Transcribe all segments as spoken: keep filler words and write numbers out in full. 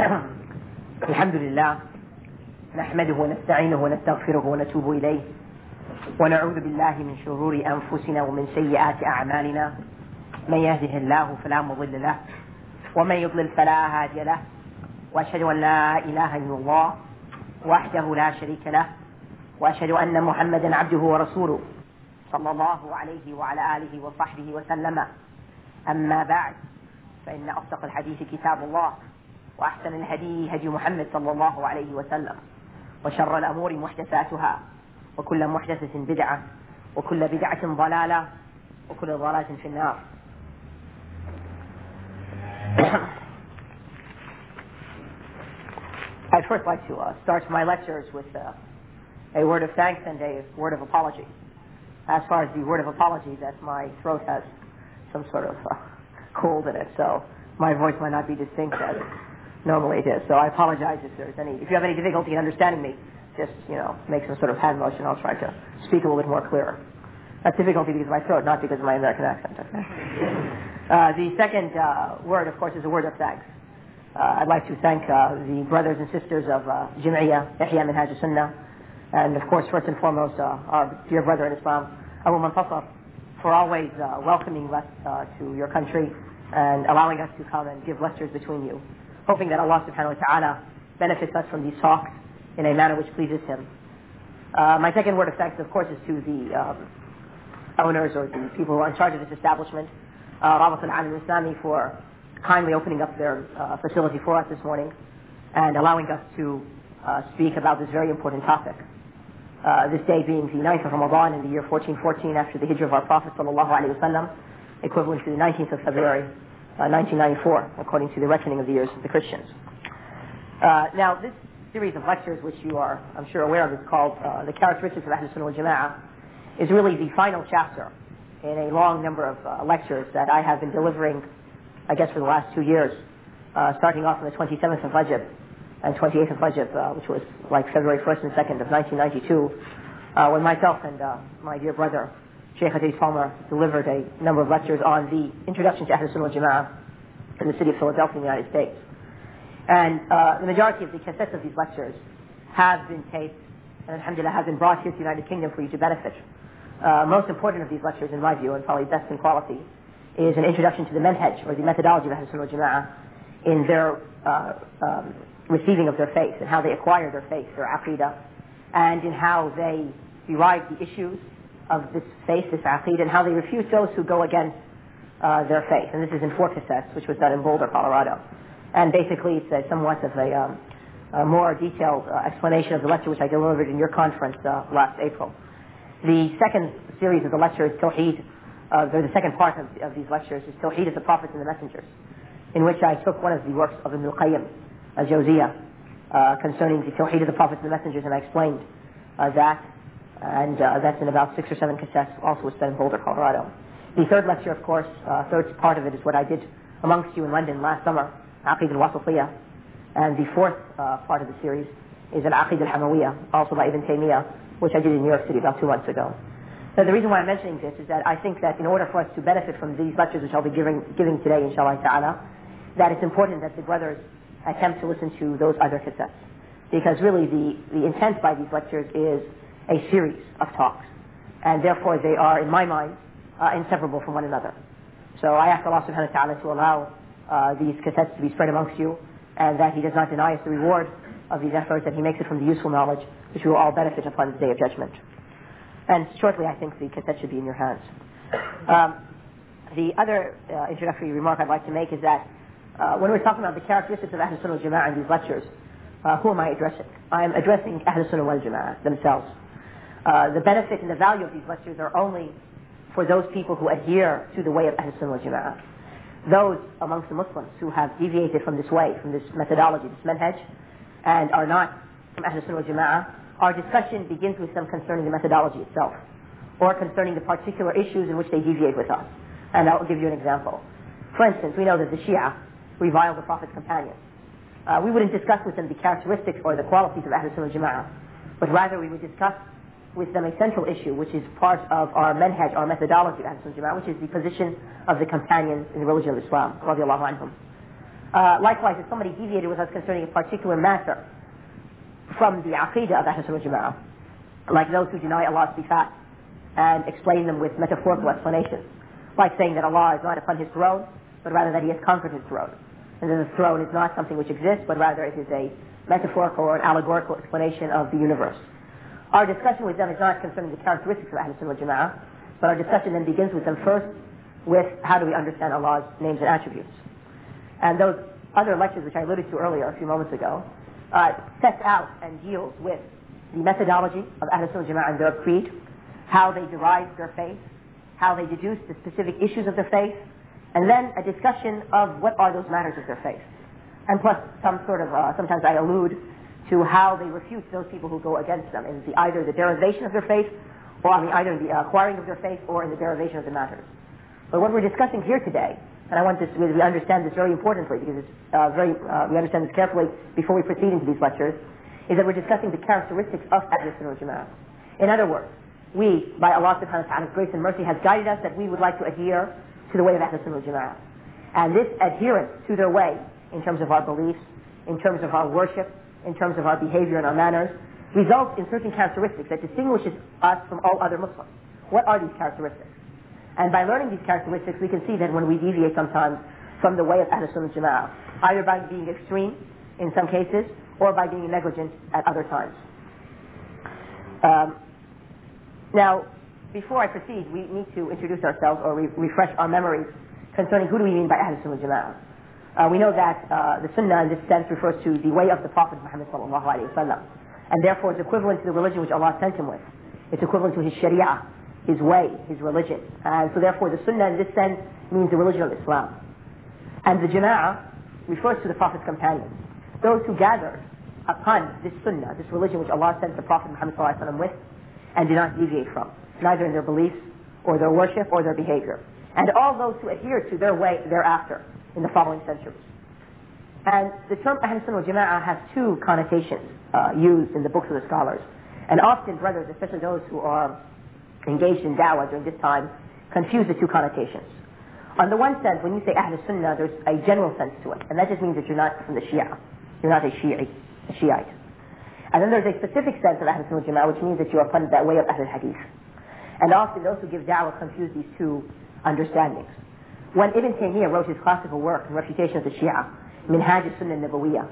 الحمد لله نحمده ونستعينه ونستغفره ونتوب إليه ونعوذ بالله من شرور أنفسنا ومن سيئات أعمالنا. من يهده الله فلا مضل له ومن يضلل فلا هادي له، وأشهد أن لا إله إلا الله وحده لا شريك له، وأشهد أن محمدا عبده ورسوله صلى الله عليه وعلى آله وصحبه وسلم. أما بعد، فإن أصدق الحديث كتاب الله، وأحسن الهدي هدي محمد صلى الله عليه وسلم، وشر الأمور محدثاتها، وكل محدثة بدعة، وكل بدعة ضلالة، وكل ضلالة في النار. I'd first like to uh, start my lectures with uh, a word of thanks and a word of apology. As far as the word of apology, that my throat has some sort of uh, cold in it, so my voice might not be distinct as normally it is. So I apologize if there's any, if you have any difficulty in understanding me, just, you know, make some sort of hand motion. I'll try to speak a little bit more clearer. That's difficulty because of my throat, not because of my American accent. Okay? Uh, the second uh, word, of course, is a word of thanks. Uh, I'd like to thank uh, the brothers and sisters of uh, Jam'iyya, Ihya Minhaj Sunnah, and of course, first and foremost, uh, our dear brother in Islam, Abu Muntasar, for always uh, welcoming us uh, to your country and allowing us to come and give lectures between you, hoping that Allah subhanahu wa ta'ala benefits us from these talks in a manner which pleases Him. Uh, my second word of thanks, of course, is to the um, owners or the people who are in charge of this establishment, uh, Rabat al-Alam al-Islami, for kindly opening up their uh, facility for us this morning and allowing us to uh, speak about this very important topic. Uh, this day being the ninth of Ramadan in the year fourteen fourteen after the hijrah of our Prophet sallallahu alaihi wasallam, equivalent to the nineteenth of February, uh, nineteen ninety-four, according to the reckoning of the years of the Christians. Uh, now, this series of lectures, which you are, I'm sure, aware of, is called uh, The Characteristics of Ahlus Sunnah wal Jama'ah, is really the final chapter in a long number of uh, lectures that I have been delivering, I guess, for the last two years, uh, starting off on the twenty-seventh of Rajab and twenty-eighth of Rajab, uh, which was like February first and second of nineteen ninety-two, uh, when myself and uh, my dear brother, Sheikh Adis Palmer, delivered a number of lectures on the introduction to Ahlus Sunnah wal Jama'ah in the city of Philadelphia in the United States. And uh, the majority of the cassettes of these lectures have been taped and, alhamdulillah, have been brought here to the United Kingdom for you to benefit. Uh, most important of these lectures, in my view, and probably best in quality, is an introduction to the manhaj, or the methodology of Ahlus Sunnah wal Jama'ah, in their uh, um, receiving of their faith, and how they acquire their faith, their aqidah, and in how they derive the issues of this faith, this aqidah, and how they refute those who go against uh, their faith. And this is in four cassettes, which was done in Boulder, Colorado. And basically, it's a, somewhat of a, um, a more detailed uh, explanation of the lecture which I delivered in your conference uh, last April. The second series of the lecture is Tawheed, uh, or the second part of, of these lectures is Tawheed of the Prophets and the Messengers, in which I took one of the works of Ibn al-Qayyim, al-Jawziyah, uh, concerning the Tawheed of the Prophets and the Messengers, and I explained uh, that, and uh, that's in about six or seven cassettes, also was done in Boulder, Colorado. The third lecture, of course, uh, third part of it is what I did amongst you in London last summer, Aqid al-Wasatiyah, and the fourth uh, part of the series is Al-Aqid al-Hamawiyah, also by Ibn Taymiyyah, which I did in New York City about two months ago. So the reason why I'm mentioning this is that I think that in order for us to benefit from these lectures which I'll be giving, giving today, inshallah ta'ala, that it's important that the brothers attempt to listen to those other cassettes. Because really the, the intent by these lectures is a series of talks. And therefore they are, in my mind, uh, inseparable from one another. So I ask Allah subhanahu wa ta'ala to allow uh, these cassettes to be spread amongst you, and that He does not deny us the reward of these efforts, that He makes it from the useful knowledge which we will all benefit upon the Day of Judgment. And shortly I think the cassette should be in your hands. Um, the other uh, introductory remark I'd like to make is that Uh, when we're talking about the characteristics of Ahlus Sunnah wal Jama'ah in these lectures, uh, who am I addressing? I am addressing Ahlus Sunnah wal Jama'ah themselves. Uh, the benefit and the value of these lectures are only for those people who adhere to the way of Ahlus Sunnah wal Jama'ah. Those amongst the Muslims who have deviated from this way, from this methodology, this manhaj, and are not from Ahlus Sunnah wal Jama'ah, our discussion begins with them concerning the methodology itself, or concerning the particular issues in which they deviate with us. And I'll give you an example. For instance, we know that the Shia revile the Prophet's companions. Uh, we wouldn't discuss with them the characteristics or the qualities of Ahlus Sunnah wal Jama'ah, but rather we would discuss with them a central issue, which is part of our manhaj, our methodology of Ahlus Sunnah wal Jama'ah, which is the position of the companions in the religion of Islam, radiallahu anhum. Uh, likewise, if somebody deviated with us concerning a particular matter from the aqidah of Ahl Sunnah wal Jama'ah, like those who deny Allah's sifat and explain them with metaphorical explanations, like saying that Allah is not upon his throne, but rather that he has conquered his throne, and that the throne is not something which exists, but rather it is a metaphorical or an allegorical explanation of the universe. Our discussion with them is not concerning the characteristics of Ahl Sunnah wal Jama'ah, but our discussion then begins with them first with how do we understand Allah's names and attributes. And those other lectures which I alluded to earlier a few moments ago uh, sets out and deals with the methodology of Ahl Sunnah wal Jama'ah and their creed, how they derive their faith, how they deduce the specific issues of their faith, and then a discussion of what are those matters of their faith. And plus some sort of, uh, sometimes I allude to how they refute those people who go against them in the, either the derivation of their faith, or I mean either in the acquiring of their faith or in the derivation of the matters. But what we're discussing here today, and I want this, we understand this very importantly because it's uh, very, uh, we understand this carefully before we proceed into these lectures, is that we're discussing the characteristics of Ahl Sunnah wal Jama'ah. In other words, we, by Allah subhanahu wa ta'ala's grace and mercy, has guided us that we would like to adhere to the way of Ahl Sunnah wal Jama'ah. And this adherence to their way, in terms of our beliefs, in terms of our worship, in terms of our behavior and our manners, results in certain characteristics that distinguishes us from all other Muslims. What are these characteristics? And by learning these characteristics, we can see that when we deviate sometimes from the way of Ahl Sunnah wal Jama'ah, either by being extreme in some cases, or by being negligent at other times. Um, now, before I proceed, we need to introduce ourselves or re- refresh our memories concerning who do we mean by Ahl Sunnah wal Jama'ah. Uh, we know that uh, the Sunnah in this sense refers to the way of the Prophet Muhammad sallallahu alaihi wasallam, and therefore it's equivalent to the religion which Allah sent him with. It's equivalent to his Sharia, his way, his religion. And so therefore the Sunnah in this sense means the religion of Islam. And the Jama'ah refers to the Prophet's companions, those who gathered upon this Sunnah, this religion which Allah sent the Prophet Muhammad sallallahu alaihi wasallam with, and did not deviate from, neither in their beliefs or their worship or their behavior. And all those who adhere to their way thereafter in the following centuries. And the term Ahl Sunnah wal Jama'ah has two connotations uh, used in the books of the scholars. And often brothers, especially those who are engaged in da'wah during this time, confuse the two connotations. On the one sense, when you say Ahl Sunnah, there's a general sense to it. And that just means that you're not from the Shia. You're not a Shi'i, a Shiite. And then there's a specific sense of Ahl Sunnah wal Jama'ah, which means that you are upon that way of Ahl Hadith. And often those who give da'wah confuse these two understandings. When Ibn Taymiyyah wrote his classical work in refutation of the Shia, Minhaj al-Sunnah al-Nabawiyyah,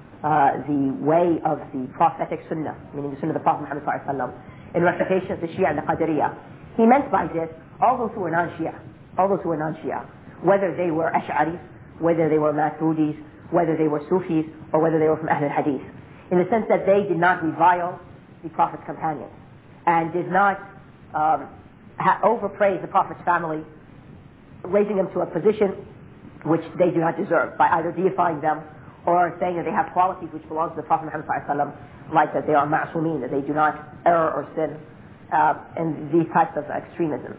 uh, the way of the prophetic Sunnah, meaning the Sunnah of the Prophet Muhammad sallallahu alaihi wasallam, in refutation of the Shia and the Qadariyah, he meant by this all those who were non-Shia, all those who were non-Shia, whether they were Ash'aris, whether they were Maturidis, whether they were Sufis, or whether they were from Ahl al-Hadith, in the sense that they did not revile the Prophet's companions, and did not um, ha- overpraise the Prophet's family, raising them to a position which they do not deserve by either deifying them or saying that they have qualities which belong to the Prophet Muhammad sallallahu alaihi wasallam, like that they are ma'sumin, that they do not err or sin, uh, and these types of extremism.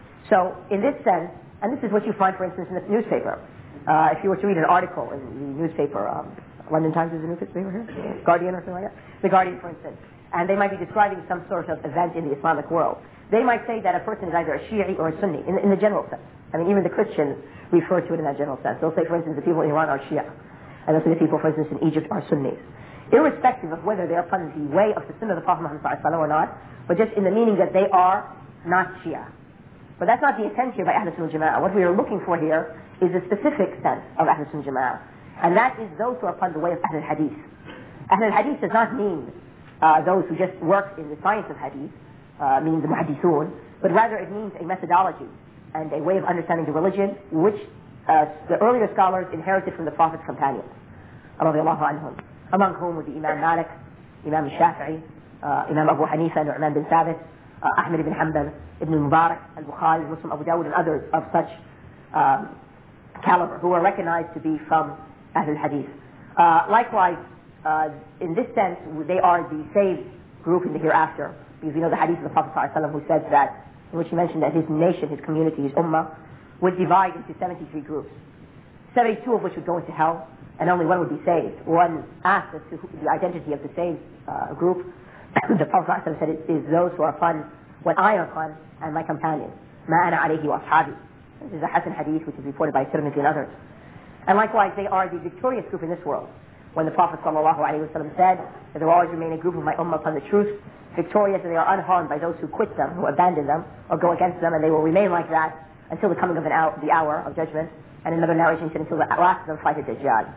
So in this sense, and this is what you find, for instance, in the newspaper. Uh, if you were to read an article in the newspaper, um, London Times is a newspaper here, Guardian or something like that, the Guardian, for instance, and they might be describing some sort of event in the Islamic world. They might say that a person is either a Shi'i or a Sunni, in, in the general sense. I mean, even the Christians refer to it in that general sense. They'll say, for instance, the people in Iran are Shia, and they'll say the people, for instance, in Egypt are Sunnis. Irrespective of whether they're upon the way of the Sunnah of the Prophet Muhammad sallallahu alaihi wasallam or not, but just in the meaning that they are not Shia. But that's not the intent here by Ahl Sunnah wal Jama'ah. What we are looking for here is a specific sense of Ahl Sunnah wal Jama'ah, and that is those who are upon the way of Ahl Hadith. Ahl Hadith does not mean uh, those who just work in the science of Hadith, uh, meaning the Muhaddithun, but rather it means a methodology and a way of understanding the religion which uh, the earlier scholars inherited from the Prophet's companions, radiallahu anhum, among whom would be Imam Malik, Imam Shafi'i, uh, Imam Abu Hanifa, Nu'man bin Thabit, uh, Ahmed ibn Hanbal, Ibn Mubarak, Al-Bukhari, Muslim, Abu Dawud, and others of such um, caliber who are recognized to be from Ahl Hadith. Uh, likewise, uh, in this sense, they are the saved group in the hereafter, because we know the hadith of the Prophet ﷺ who said that, in which he mentioned that his nation, his community, his ummah, would divide into seventy-three groups, seventy-two of which would go into hell, and only one would be saved. One asked as to the identity of the saved uh, group. The Prophet ﷺ said, it is those who are upon what I am upon and my companions. Ma ana alayhi wa ashabi. This is a Hasan hadith which is reported by Tirmidhi and others. And likewise, they are the victorious group in this world. When the Prophet ﷺ said that there will always remain a group of my ummah upon the truth, victorious, and they are unharmed by those who quit them, who abandon them, or go against them, and they will remain like that until the coming of an hour, the hour of judgment. And another narration said until the last of them fight a Dajjal.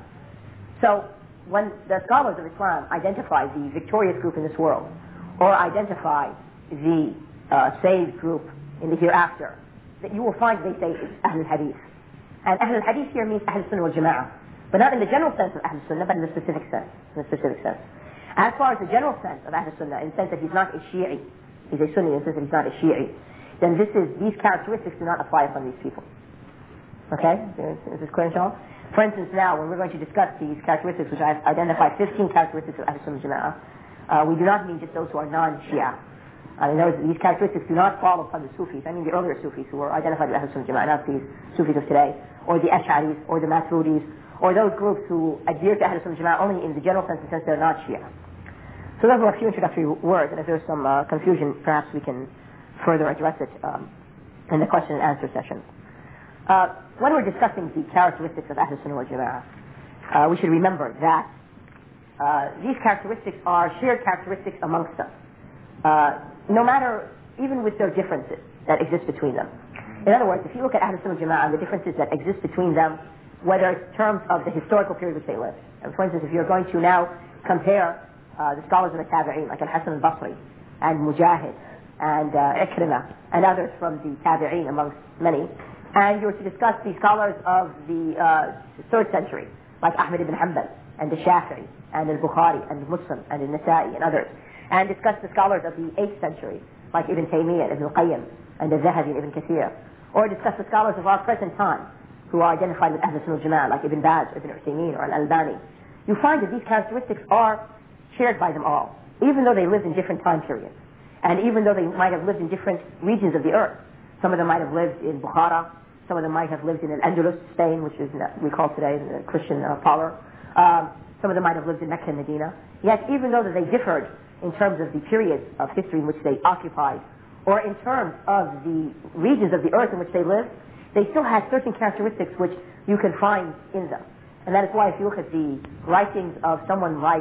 So, when the scholars of Islam identify the victorious group in this world, or identify the uh, saved group in the hereafter, that you will find they say it's Ahl al-Hadith. And Ahl al-Hadith here means Ahl Sunnah wal Jama'ah, but not in the general sense of Ahl Sunnah, but in the specific sense. In the specific sense. As far as the general sense of Ahl Sunnah, in the sense that he's not a Shi'i, he's a Sunni in the sense that he's not a Shi'i, then this is, these characteristics do not apply upon these people. Okay? Is this clear, inshallah? For instance, now, when we're going to discuss these characteristics, which I've identified fifteen characteristics of Ahl Sunnah Jama'ah, uh, we do not mean just those who are non-Shia. I mean, those, these characteristics do not fall upon the Sufis. I mean the earlier Sufis who were identified with Ahl Sunnah Jama'ah, not these Sufis of today, or the Ash'aris, or the Maturidis, or those groups who adhere to Ahl Sunnah Jama'ah only in the general sense, since they're not Shia. So those are a few introductory words, and if there's some uh, confusion, perhaps we can further address it um, in the question and answer session. Uh, when we're discussing the characteristics of Ahl Sunnah wal Jama'ah, uh, we should remember that uh, these characteristics are shared characteristics amongst them, uh, no matter, even with their differences that exist between them. In other words, if you look at Ahl Sunnah wal Jama'ah and the differences that exist between them, whether in terms of the historical period which they lived. And for instance, if you're going to now compare uh, the scholars of the Tabi'een, like Al-Hasan al-Basri, and Mujahid, and uh, Ikrimah, and others from the Tabi'een amongst many, and you were to discuss the scholars of the uh, third century, like Ahmad ibn Hanbal, and the Shafi'i, and al-Bukhari, and Muslim, and al-Nasa'i, and others, and discuss the scholars of the eighth century, like Ibn Taymiyyah, Ibn Qayyim, and al-Zahabi, and Ibn Kathir, or discuss the scholars of our present time, who are identified with Ahl Sunnah Jama'ah, like Ibn Baz, Ibn Uthaymeen, or Al-Albani. You find that these characteristics are shared by them all, even though they lived in different time periods, and even though they might have lived in different regions of the earth. Some of them might have lived in Bukhara, some of them might have lived in Al-Andalus, Spain, which is we call today the Christian uh, power. Um, some of them might have lived in Mecca and Medina. Yet, even though that they differed in terms of the periods of history in which they occupied, or in terms of the regions of the earth in which they lived, they still had certain characteristics which you can find in them. And that is why if you look at the writings of someone like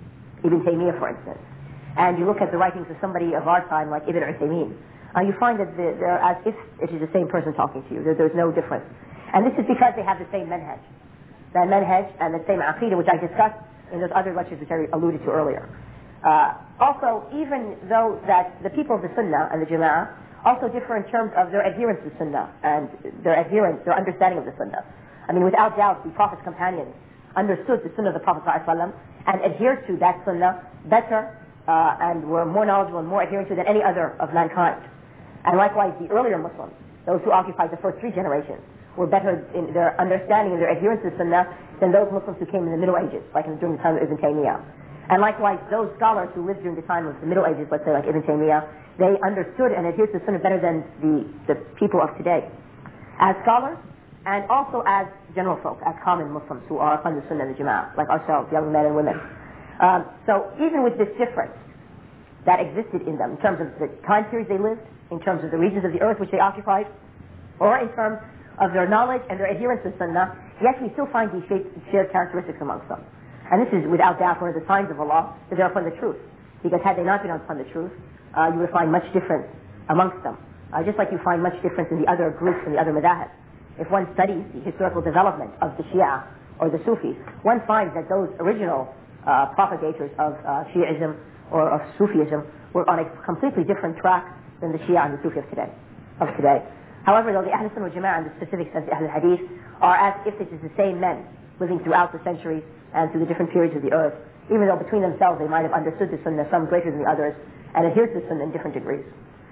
Ibn Taymiyyah, for instance, and you look at the writings of somebody of our time like Ibn Uthaymeen, uh, you find that the, they're as if it is the same person talking to you. There, there's no difference. And this is because they have the same manhaj. That manhaj and the same aqidah which I discussed in those other lectures which I alluded to earlier. Uh, also, even though that the people of the Sunnah and the Jama'ah also differ in terms of their adherence to Sunnah and their adherence, their understanding of the Sunnah. I mean, without doubt, the Prophet's companions understood the Sunnah of the Prophet ﷺ and adhered to that Sunnah better uh, and were more knowledgeable and more adherent to than any other of mankind. And likewise, the earlier Muslims, those who occupied the first three generations, were better in their understanding and their adherence to Sunnah than those Muslims who came in the Middle Ages, like in, during the time of Ibn Taymiyyah. And likewise, those scholars who lived during the time of the Middle Ages, let's say like Ibn Taymiyyah, they understood and adhered to Sunnah better than the, the people of today. As scholars, and also as general folk, as common Muslims who are upon the Sunnah and the Jama'ah, like ourselves, young men and women. Um, so even with this difference that existed in them, in terms of the time periods they lived, in terms of the regions of the earth which they occupied, or in terms of their knowledge and their adherence to Sunnah, yet we still find these shared characteristics amongst them. And this is without doubt one of the signs of Allah that they are upon the truth. Because had they not been upon the truth, uh, you would find much difference amongst them. Uh, just like you find much difference in the other groups and the other madahib. If one studies the historical development of the Shia or the Sufis, one finds that those original uh, propagators of uh, Shi'ism or of Sufism were on a completely different track than the Shia and the Sufi of today. Of today. However, though the Ahl Sunnah wal Jama'ah in the specific sense, the Ahl Hadith, are as if it is the same men living throughout the centuries and through the different periods of the earth, even though between themselves they might have understood the Sunnah, some greater than the others, and adhered to the Sunnah in different degrees.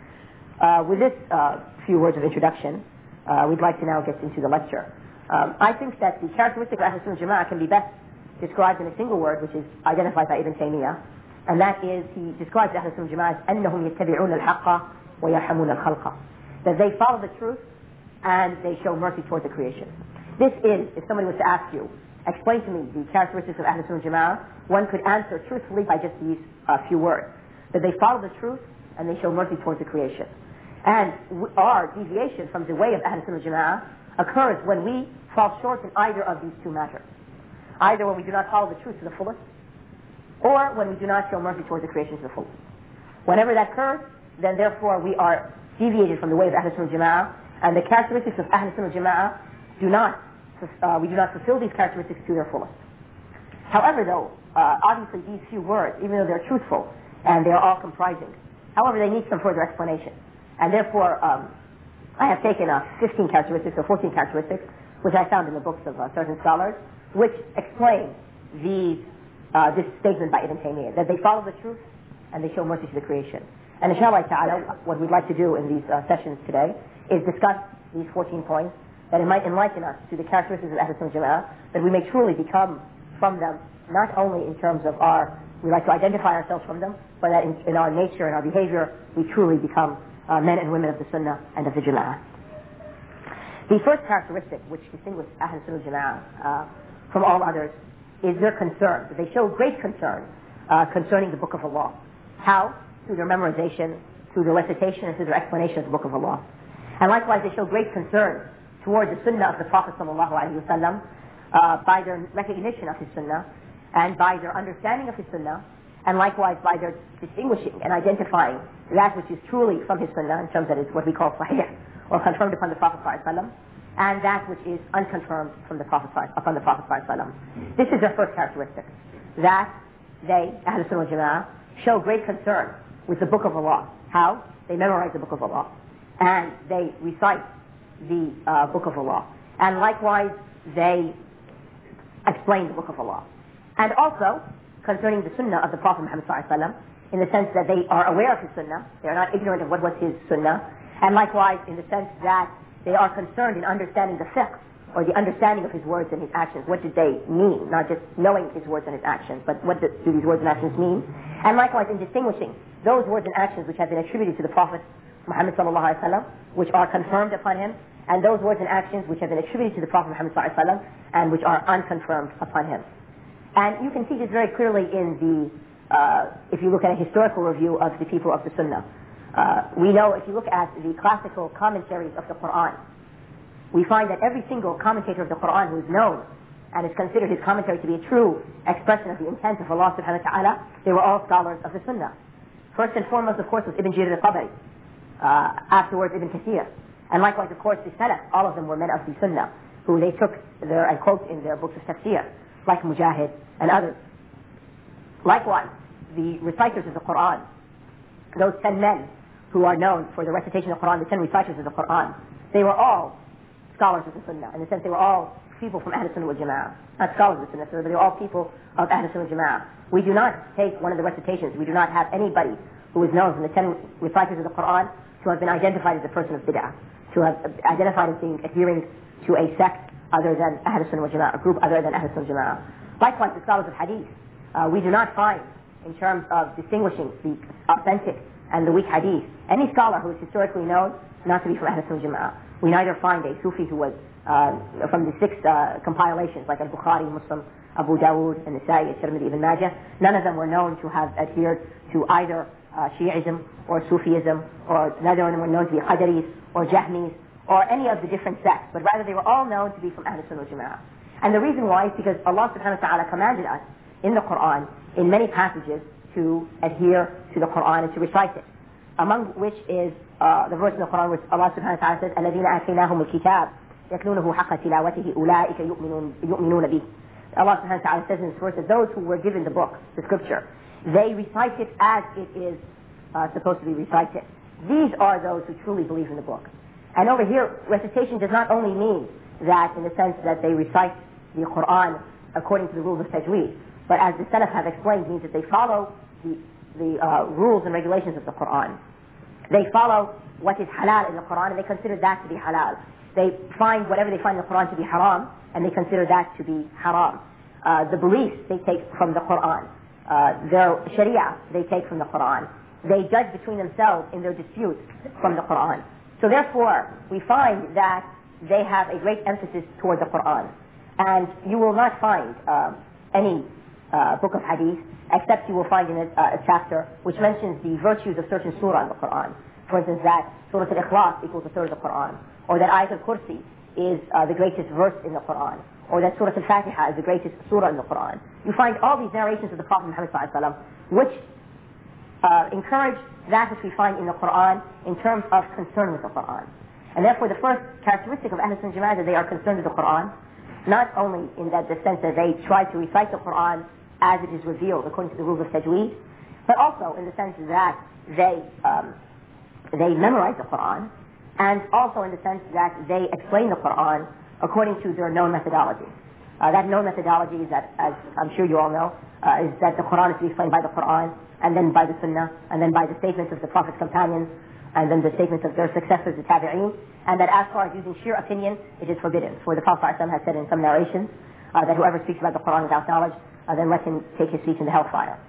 Uh, with this uh, few words of introduction, uh, we'd like to now get into the lecture. Um, I think that the characteristic of Ahl Sunnah Jama'ah can be best described in a single word, which is identified by Ibn Taymiyyah, and that is, he describes Ahl Sunnah Jama'ah as أَنَّهُمْ يَتَّبِعُونَ الْحَقَّ وَيَرْحَمُونَ الْخَلْقَ, that they follow the truth and they show mercy toward the creation. This is, if somebody was to ask you, explain to me the characteristics of Ahl Sunnah Jama'ah, one could answer truthfully by just these uh, few words. That they follow the truth and they show mercy towards the creation. And our deviation from the way of Ahl Sunnah Jama'ah occurs when we fall short in either of these two matters. Either when we do not follow the truth to the fullest, or when we do not show mercy towards the creation to the fullest. Whenever that occurs, then therefore we are deviated from the way of Ahl Sunnah Jama'ah, and the characteristics of Ahl Sunnah Jama'ah do not, uh, we do not fulfill these characteristics to their fullest. However, though, uh, obviously these few words, even though they're truthful and they are all comprising, however, they need some further explanation. And therefore, um, I have taken uh, fifteen characteristics or fourteen characteristics, which I found in the books of uh, certain scholars, which explain these, uh, this statement by Ibn Taymiyyah, that they follow the truth and they show mercy to the creation. And inshallah ta'ala, what we'd like to do in these uh, sessions today is discuss these fourteen points, that it might enlighten us to the characteristics of Ahl Sunnah Jama'ah, that we may truly become from them, not only in terms of our, we like to identify ourselves from them, but that in, in our nature and our behavior, we truly become uh, men and women of the Sunnah and of the Jama'ah. The first characteristic which distinguishes Ahl Sunnah Jama'ah uh, from all others is their concern. They show great concern uh, concerning the Book of Allah. How? Through their memorization, through their recitation, and through their explanation of the Book of Allah. And likewise, they show great concern towards the Sunnah of the Prophet sallallahu alaihi wasallam uh, by their recognition of his Sunnah, and by their understanding of his Sunnah, and likewise by their distinguishing and identifying that which is truly from his Sunnah, in terms that is what we call Sahih, or confirmed upon the Prophet sallallahu alaihi wasallam, and that which is unconfirmed from the Prophet upon the Prophet sallallahu alaihi wasallam. This is their first characteristic, that they, Ahl Sunnah wal Jama'ah, show great concern with the Book of Allah. How? They memorize the Book of Allah, and they recite the uh, Book of Allah, and likewise they explain the Book of Allah. And also concerning the Sunnah of the Prophet Muhammad sallallahu alaihi wasallam, in the sense that they are aware of his Sunnah, they are not ignorant of what was his Sunnah, and likewise in the sense that they are concerned in understanding the fiqh, or the understanding of his words and his actions. What did they mean? Not just knowing his words and his actions, but what do, do these words and actions mean? And likewise in distinguishing those words and actions which have been attributed to the Prophet Muhammad sallallahu alaihi wasallam, which are confirmed upon him, and those words and actions which have been attributed to the Prophet Muhammad sallallahu alaihi wasallam, and which are unconfirmed upon him. And you can see this very clearly in the, uh, if you look at a historical review of the people of the Sunnah. Uh, we know if you look at the classical commentaries of the Quran, we find that every single commentator of the Quran who is known and is considered his commentary to be a true expression of the intent of Allah subhanahu wa ta'ala, they were all scholars of the Sunnah. First and foremost, of course, was Ibn Jarir al-Tabari. Uh, afterwards, Ibn Kathir. And likewise, of course, the Salaf, all of them were men of the Sunnah, who they took their, and quote in their books of tafsir, like Mujahid and others. Likewise, the reciters of the Quran, those ten men who are known for the recitation of the Quran, the ten reciters of the Quran, they were all scholars of the Sunnah, in the sense they were all people from Ahl Sunnah wal Jama'ah, not scholars of the Sunnah, but they were all people of Ahl Sunnah wal Jama'ah. We do not take one of the recitations, we do not have anybody who is known from the ten reciters of the Quran to have been identified as a person of bid'ah, to have identified as being adhering to a sect other than Ahl Sunnah wal Jama'ah, a group other than Ahl Sunnah wal Jama'ah. Likewise, the scholars of Hadith, uh, we do not find, in terms of distinguishing the authentic and the weak Hadith, any scholar who is historically known not to be from Ahl Sunnah wal Jama'ah. We neither find a Sufi who was uh, from the six uh, compilations, like Al-Bukhari, Muslim, Abu Dawood, and Nasa'i, Tirmidhi, Ibn Majah. None of them were known to have adhered to either uh, Shi'ism or Sufism, or neither of them were known to be Qadaris or Jahmis, or any of the different sects, but rather they were all known to be from Ahl Sunnah wal Jama'ah. And the reason why is because Allah subhanahu wa ta'ala commanded us in the Quran, in many passages, to adhere to the Quran and to recite it. Among which is uh, the verse in the Quran which Allah subhanahu wa ta'ala says, الَّذِينَ آتَيْنَاهُمُ الْكِتَابَ يَتْلُونَهُ حَقَّ تِلَاوَتِهِ أُولَٰئِكَ يُؤْمِنُونَ بِهِ. Allah subhanahu wa ta'ala says in this verse that those who were given the book, the scripture, they recite it as it is uh, supposed to be recited. These are those who truly believe in the book. And over here, recitation does not only mean that in the sense that they recite the Quran according to the rules of tajweed, but as the Salaf have explained, means that they follow the the uh, rules and regulations of the Quran. They follow what is halal in the Quran and they consider that to be halal. They find whatever they find in the Quran to be haram and they consider that to be haram. Uh, the beliefs they take from the Quran. Uh, their sharia they take from the Quran. They judge between themselves in their disputes from the Quran. So therefore, we find that they have a great emphasis toward the Quran. And you will not find uh, any uh, book of hadith except you will find in it uh, a chapter which mentions the virtues of certain surah in the Quran. For instance, that Surah Al-Ikhlas equals a third of the Quran, or that Ayat al-Kursi is uh, the greatest verse in the Quran, or that Surah Al-Fatiha is the greatest surah in the Quran. You find all these narrations of the Prophet Muhammad sallallahu alaihi wasallam, which uh, encourage that which we find in the Quran in terms of concern with the Quran. And therefore the first characteristic of Ahlul Sunnah Jama'ah is that they are concerned with the Quran, not only in that the sense that they try to recite the Quran as it is revealed according to the rules of tajweed, but also in the sense that they um, they memorize the Quran, and also in the sense that they explain the Quran according to their known methodology. Uh, that known methodology is that, as I'm sure you all know, uh, is that the Quran is to be explained by the Quran, and then by the Sunnah, and then by the statements of the Prophet's companions, and then the statements of their successors, the Tabi'een, and that as far as using sheer opinion, it is forbidden. For the Prophet ﷺ has said in some narrations uh, that whoever speaks about the Quran without knowledge, uh, then let him take his seat in the hellfire.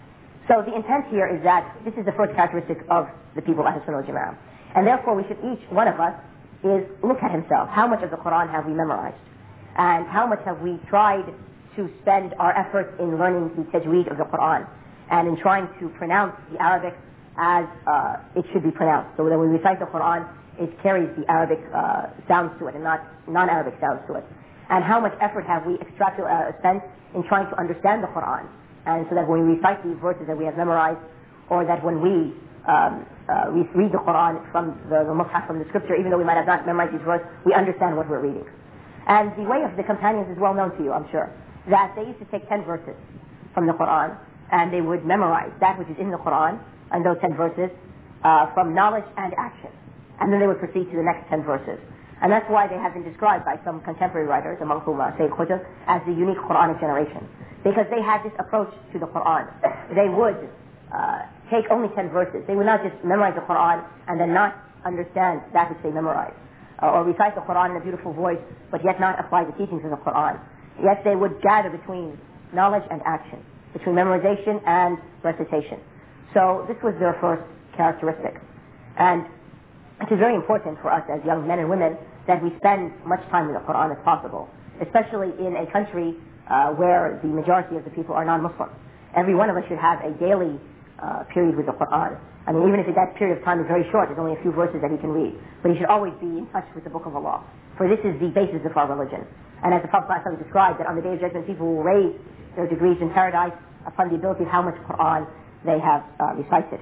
So the intent here is that this is the first characteristic of the people of Ahlul Sunnah wal Jama'ah. And therefore we should, each one of us, is look at himself. How much of the Quran have we memorized? And how much have we tried to spend our efforts in learning the tajweed of the Quran, and in trying to pronounce the Arabic as uh, it should be pronounced, so that when we recite the Quran, it carries the Arabic uh, sounds to it and not non-Arabic sounds to it. And how much effort have we extracted, uh, spent in trying to understand the Quran, and so that when we recite these verses that we have memorized, or that when we um, uh, we read the Quran from the, the Mus'haf, from the scripture, even though we might have not memorized these verses, we understand what we're reading. And the way of the companions is well known to you, I'm sure, that they used to take ten verses from the Quran, and they would memorize that which is in the Quran, and those ten verses, uh, from knowledge and action. And then they would proceed to the next ten verses. And that's why they have been described by some contemporary writers, among whom uh, Sayyid Qutb, as the unique Quranic generation. Because they had this approach to the Quran. They would uh, take only ten verses. They would not just memorize the Quran and then not understand that which they memorized. Uh, or recite the Quran in a beautiful voice, but yet not apply the teachings of the Quran. Yet they would gather between knowledge and action, between memorization and recitation. So this was their first characteristic. And it is very important for us as young men and women that we spend much time with the Quran as possible, especially in a country uh, where the majority of the people are non-Muslim. Every one of us should have a daily uh, period with the Quran. I mean, even if that period of time is very short, there's only a few verses that he can read, but he should always be in touch with the Book of Allah, for this is the basis of our religion. And as the Prophet ﷺ described, that on the Day of Judgment people will raise their degrees in paradise upon the ability of how much Quran they have uh, recited.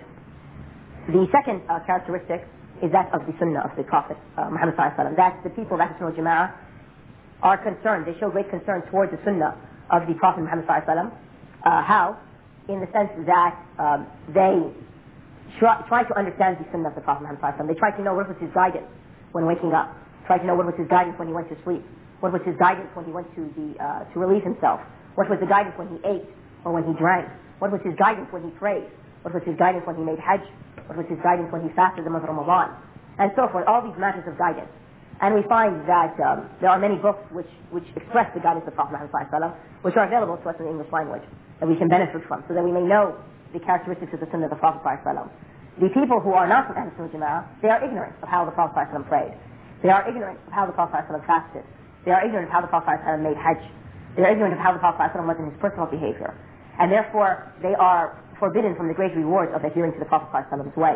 The second uh, characteristic is that of the Sunnah of the Prophet uh, Muhammad sallallahu alaihi wasallam. That the people of Ahlul Sunnah wal Jama'ah are concerned, they show great concern towards the Sunnah of the Prophet Muhammad sallallahu alaihi wasallam. Uh, how? In the sense that um, they try, try to understand the Sunnah of the Prophet Muhammad sallallahu alaihi wasallam. They try to know what was his guidance when waking up. Try to know what was his guidance when he went to sleep. What was his guidance when he went to the uh, to relieve himself. What was the guidance when he ate or when he drank. What was his guidance when he prayed. What was his guidance when he made Hajj. What was his guidance when he fasted the month of Ramadan, and so forth, all these matters of guidance. And we find that um, there are many books which, which express the guidance of Prophet Muhammad sallallahu alaihi wasallam, which are available to us in the English language, that we can benefit from, so that we may know the characteristics of the Sunnah of the Prophet sallallahu alaihi wasallam. The people who are not from Ahlul Sunnah Jama'ah, they are ignorant of how the Prophet sallallahu alaihi wasallam prayed. They are ignorant of how the Prophet sallallahu alaihi wasallam fasted. They are ignorant of how the Prophet sallallahu alaihi wasallam made Hajj. They are ignorant of how the Prophet sallallahu alaihi wasallam was in his personal behavior. And therefore, they are forbidden from the great rewards of adhering to the Prophet sallallahu alaihi wasallam's way.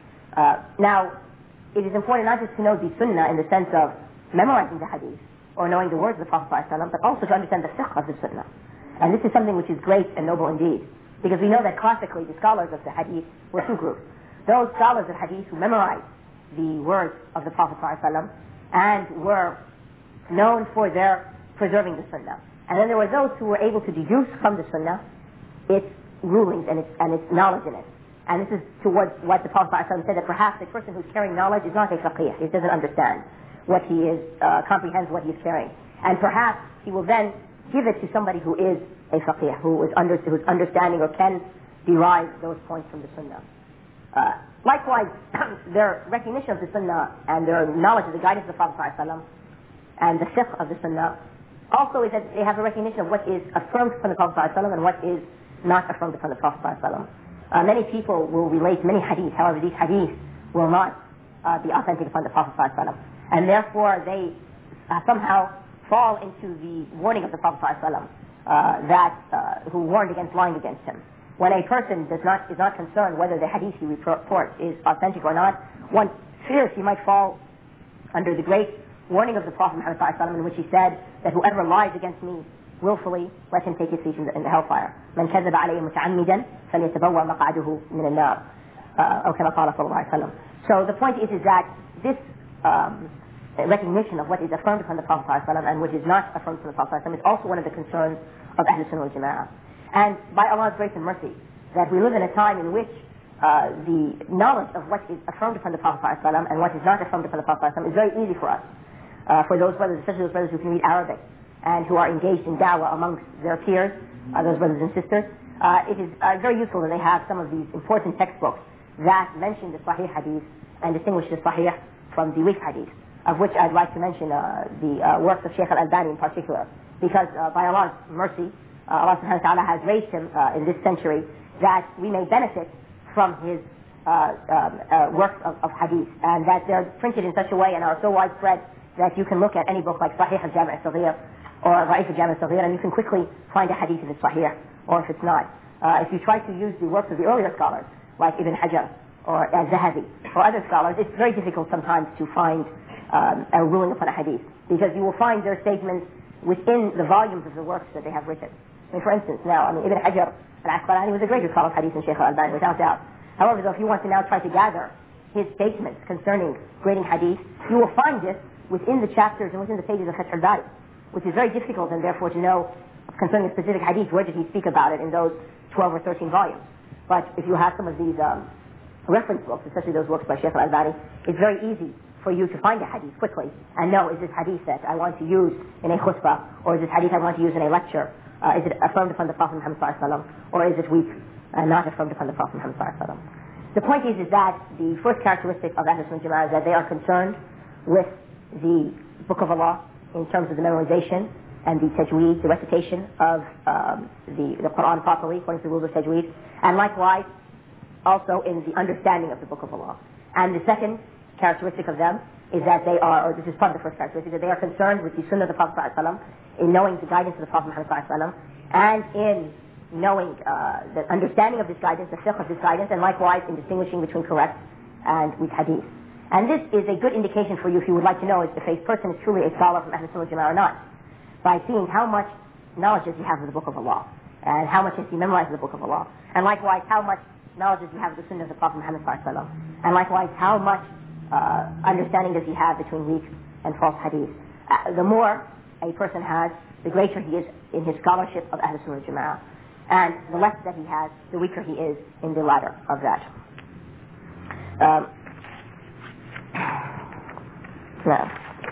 Uh, now, it is important not just to know the Sunnah in the sense of memorizing the Hadith or knowing the words of the Prophet ﷺ, but also to understand the fiqh of the Sunnah. And this is something which is great and noble indeed, because we know that classically the scholars of the Hadith were two groups. Those scholars of Hadith who memorized the words of the Prophet ﷺ and were known for their preserving the Sunnah. And then there were those who were able to deduce from the Sunnah its rulings and its, and its knowledge in it. And this is towards what the Prophet ﷺ said, that perhaps a person who's carrying knowledge is not a faqih. He doesn't understand what he is, uh, comprehends what he is carrying. And perhaps he will then give it to somebody who is a faqih, who is under, who's understanding or can derive those points from the Sunnah. Uh, likewise, their recognition of the Sunnah and their knowledge of the guidance of the Prophet ﷺ and the fiqh of the Sunnah also is that they have a recognition of what is affirmed from the Prophet ﷺ and what is not affirmed from the Prophet ﷺ. Uh, many people will relate many hadith, however these hadith will not uh, be authentic from the Prophet ﷺ. And therefore they uh, somehow fall into the warning of the Prophet ﷺ, uh, that, uh, who warned against lying against him. When a person does not, is not concerned whether the hadith he reports is authentic or not, one fears he might fall under the great warning of the Prophet Muhammad sallallahu alaihi wasallam, in which he said that whoever lies against me willfully, let him take his seat in the, in the hellfire. من كذب عليه متعمدا فليتبوأ مقعده من النار. أو كما قال صلى الله عليه وسلم. So the point is, is that this um, recognition of what is affirmed upon the Prophet sallallahu alaihi wasallam and what is not affirmed upon the Prophet sallallahu alaihi wasallam is also one of the concerns of Ahl Sunnah wal Jama'ah. And by Allah's grace and mercy, that we live in a time in which uh, the knowledge of what is affirmed upon the Prophet sallallahu alaihi wasallam and what is not affirmed upon the Prophet sallallahu alaihi wasallam is very easy for us. Uh, for those brothers, especially those brothers who can read Arabic and who are engaged in da'wah amongst their peers, uh, those brothers and sisters, uh, it is uh, very useful that they have some of these important textbooks that mention the Sahih Hadith and distinguish the Sahih from the weak Hadith, of which I'd like to mention uh, the uh, works of Shaykh Al-Albani in particular, because uh, by Allah's mercy, uh, Allah subhanahu wa ta'ala has raised him uh, in this century that we may benefit from his uh, um, uh, works of, of Hadith, and that they're printed in such a way and are so widespread that you can look at any book like Sahih al-Jami' al-Saghir or Ra'if al-Jami' al-Saghir and you can quickly find a Hadith if it's Sahih or if it's not. Uh, if you try to use the works of the earlier scholars, like Ibn Hajar or Al-Zahabi or other scholars, it's very difficult sometimes to find um, a ruling upon a hadith, because you will find their statements within the volumes of the works that they have written. I mean, for instance, now, I mean, Ibn Hajar al-Asqalani was a greater scholar of hadith than Shaykh al-Albani, without doubt. However, though, if you want to now try to gather his statements concerning grading hadith, you will find this within the chapters and within the pages of Fath al-Bari, which is very difficult, and therefore to know concerning a specific hadith, where did he speak about it in those twelve or thirteen volumes. But if you have some of these um, reference books, especially those works by Shaykh al-Albani, it's very easy for you to find a hadith quickly and know, is this hadith that I want to use in a khutbah, or is this hadith I want to use in a lecture? Uh, is it affirmed upon the Prophet Muhammad sallallahu alaihi wasallam, or is it weak and not affirmed upon the Prophet Muhammad sallallahu alaihi wasallam? The point is, is that the first characteristic of Ahl Sunnah Jama'ah is that they are concerned with the Book of Allah in terms of the memorization and the tajweed, the recitation of um, the, the Quran properly according to the rules of tajweed, and likewise also in the understanding of the Book of Allah. And the second characteristic of them is that they are, or this is part of the first characteristic, that they are concerned with the Sunnah of the Prophet ﷺ, in knowing the guidance of the Prophet Muhammad ﷺ, and in knowing uh, the understanding of this guidance, the fiqh of this guidance, and likewise in distinguishing between correct and weak hadith. And this is a good indication for you if you would like to know if a person is truly a scholar from Ahl Sunnah Jama'ah or not, by seeing how much knowledge does he have of the Book of Allah, and how much has he memorized the Book of Allah, and likewise how much knowledge does he have of the Sunnah of the Prophet Muhammad ﷺ, and likewise how much uh, understanding does he have between weak and false hadith. Uh, the more a person has, the greater he is in his scholarship of Ahl Sunnah Jama'ah, and the less that he has, the weaker he is in the latter of that. Um, now,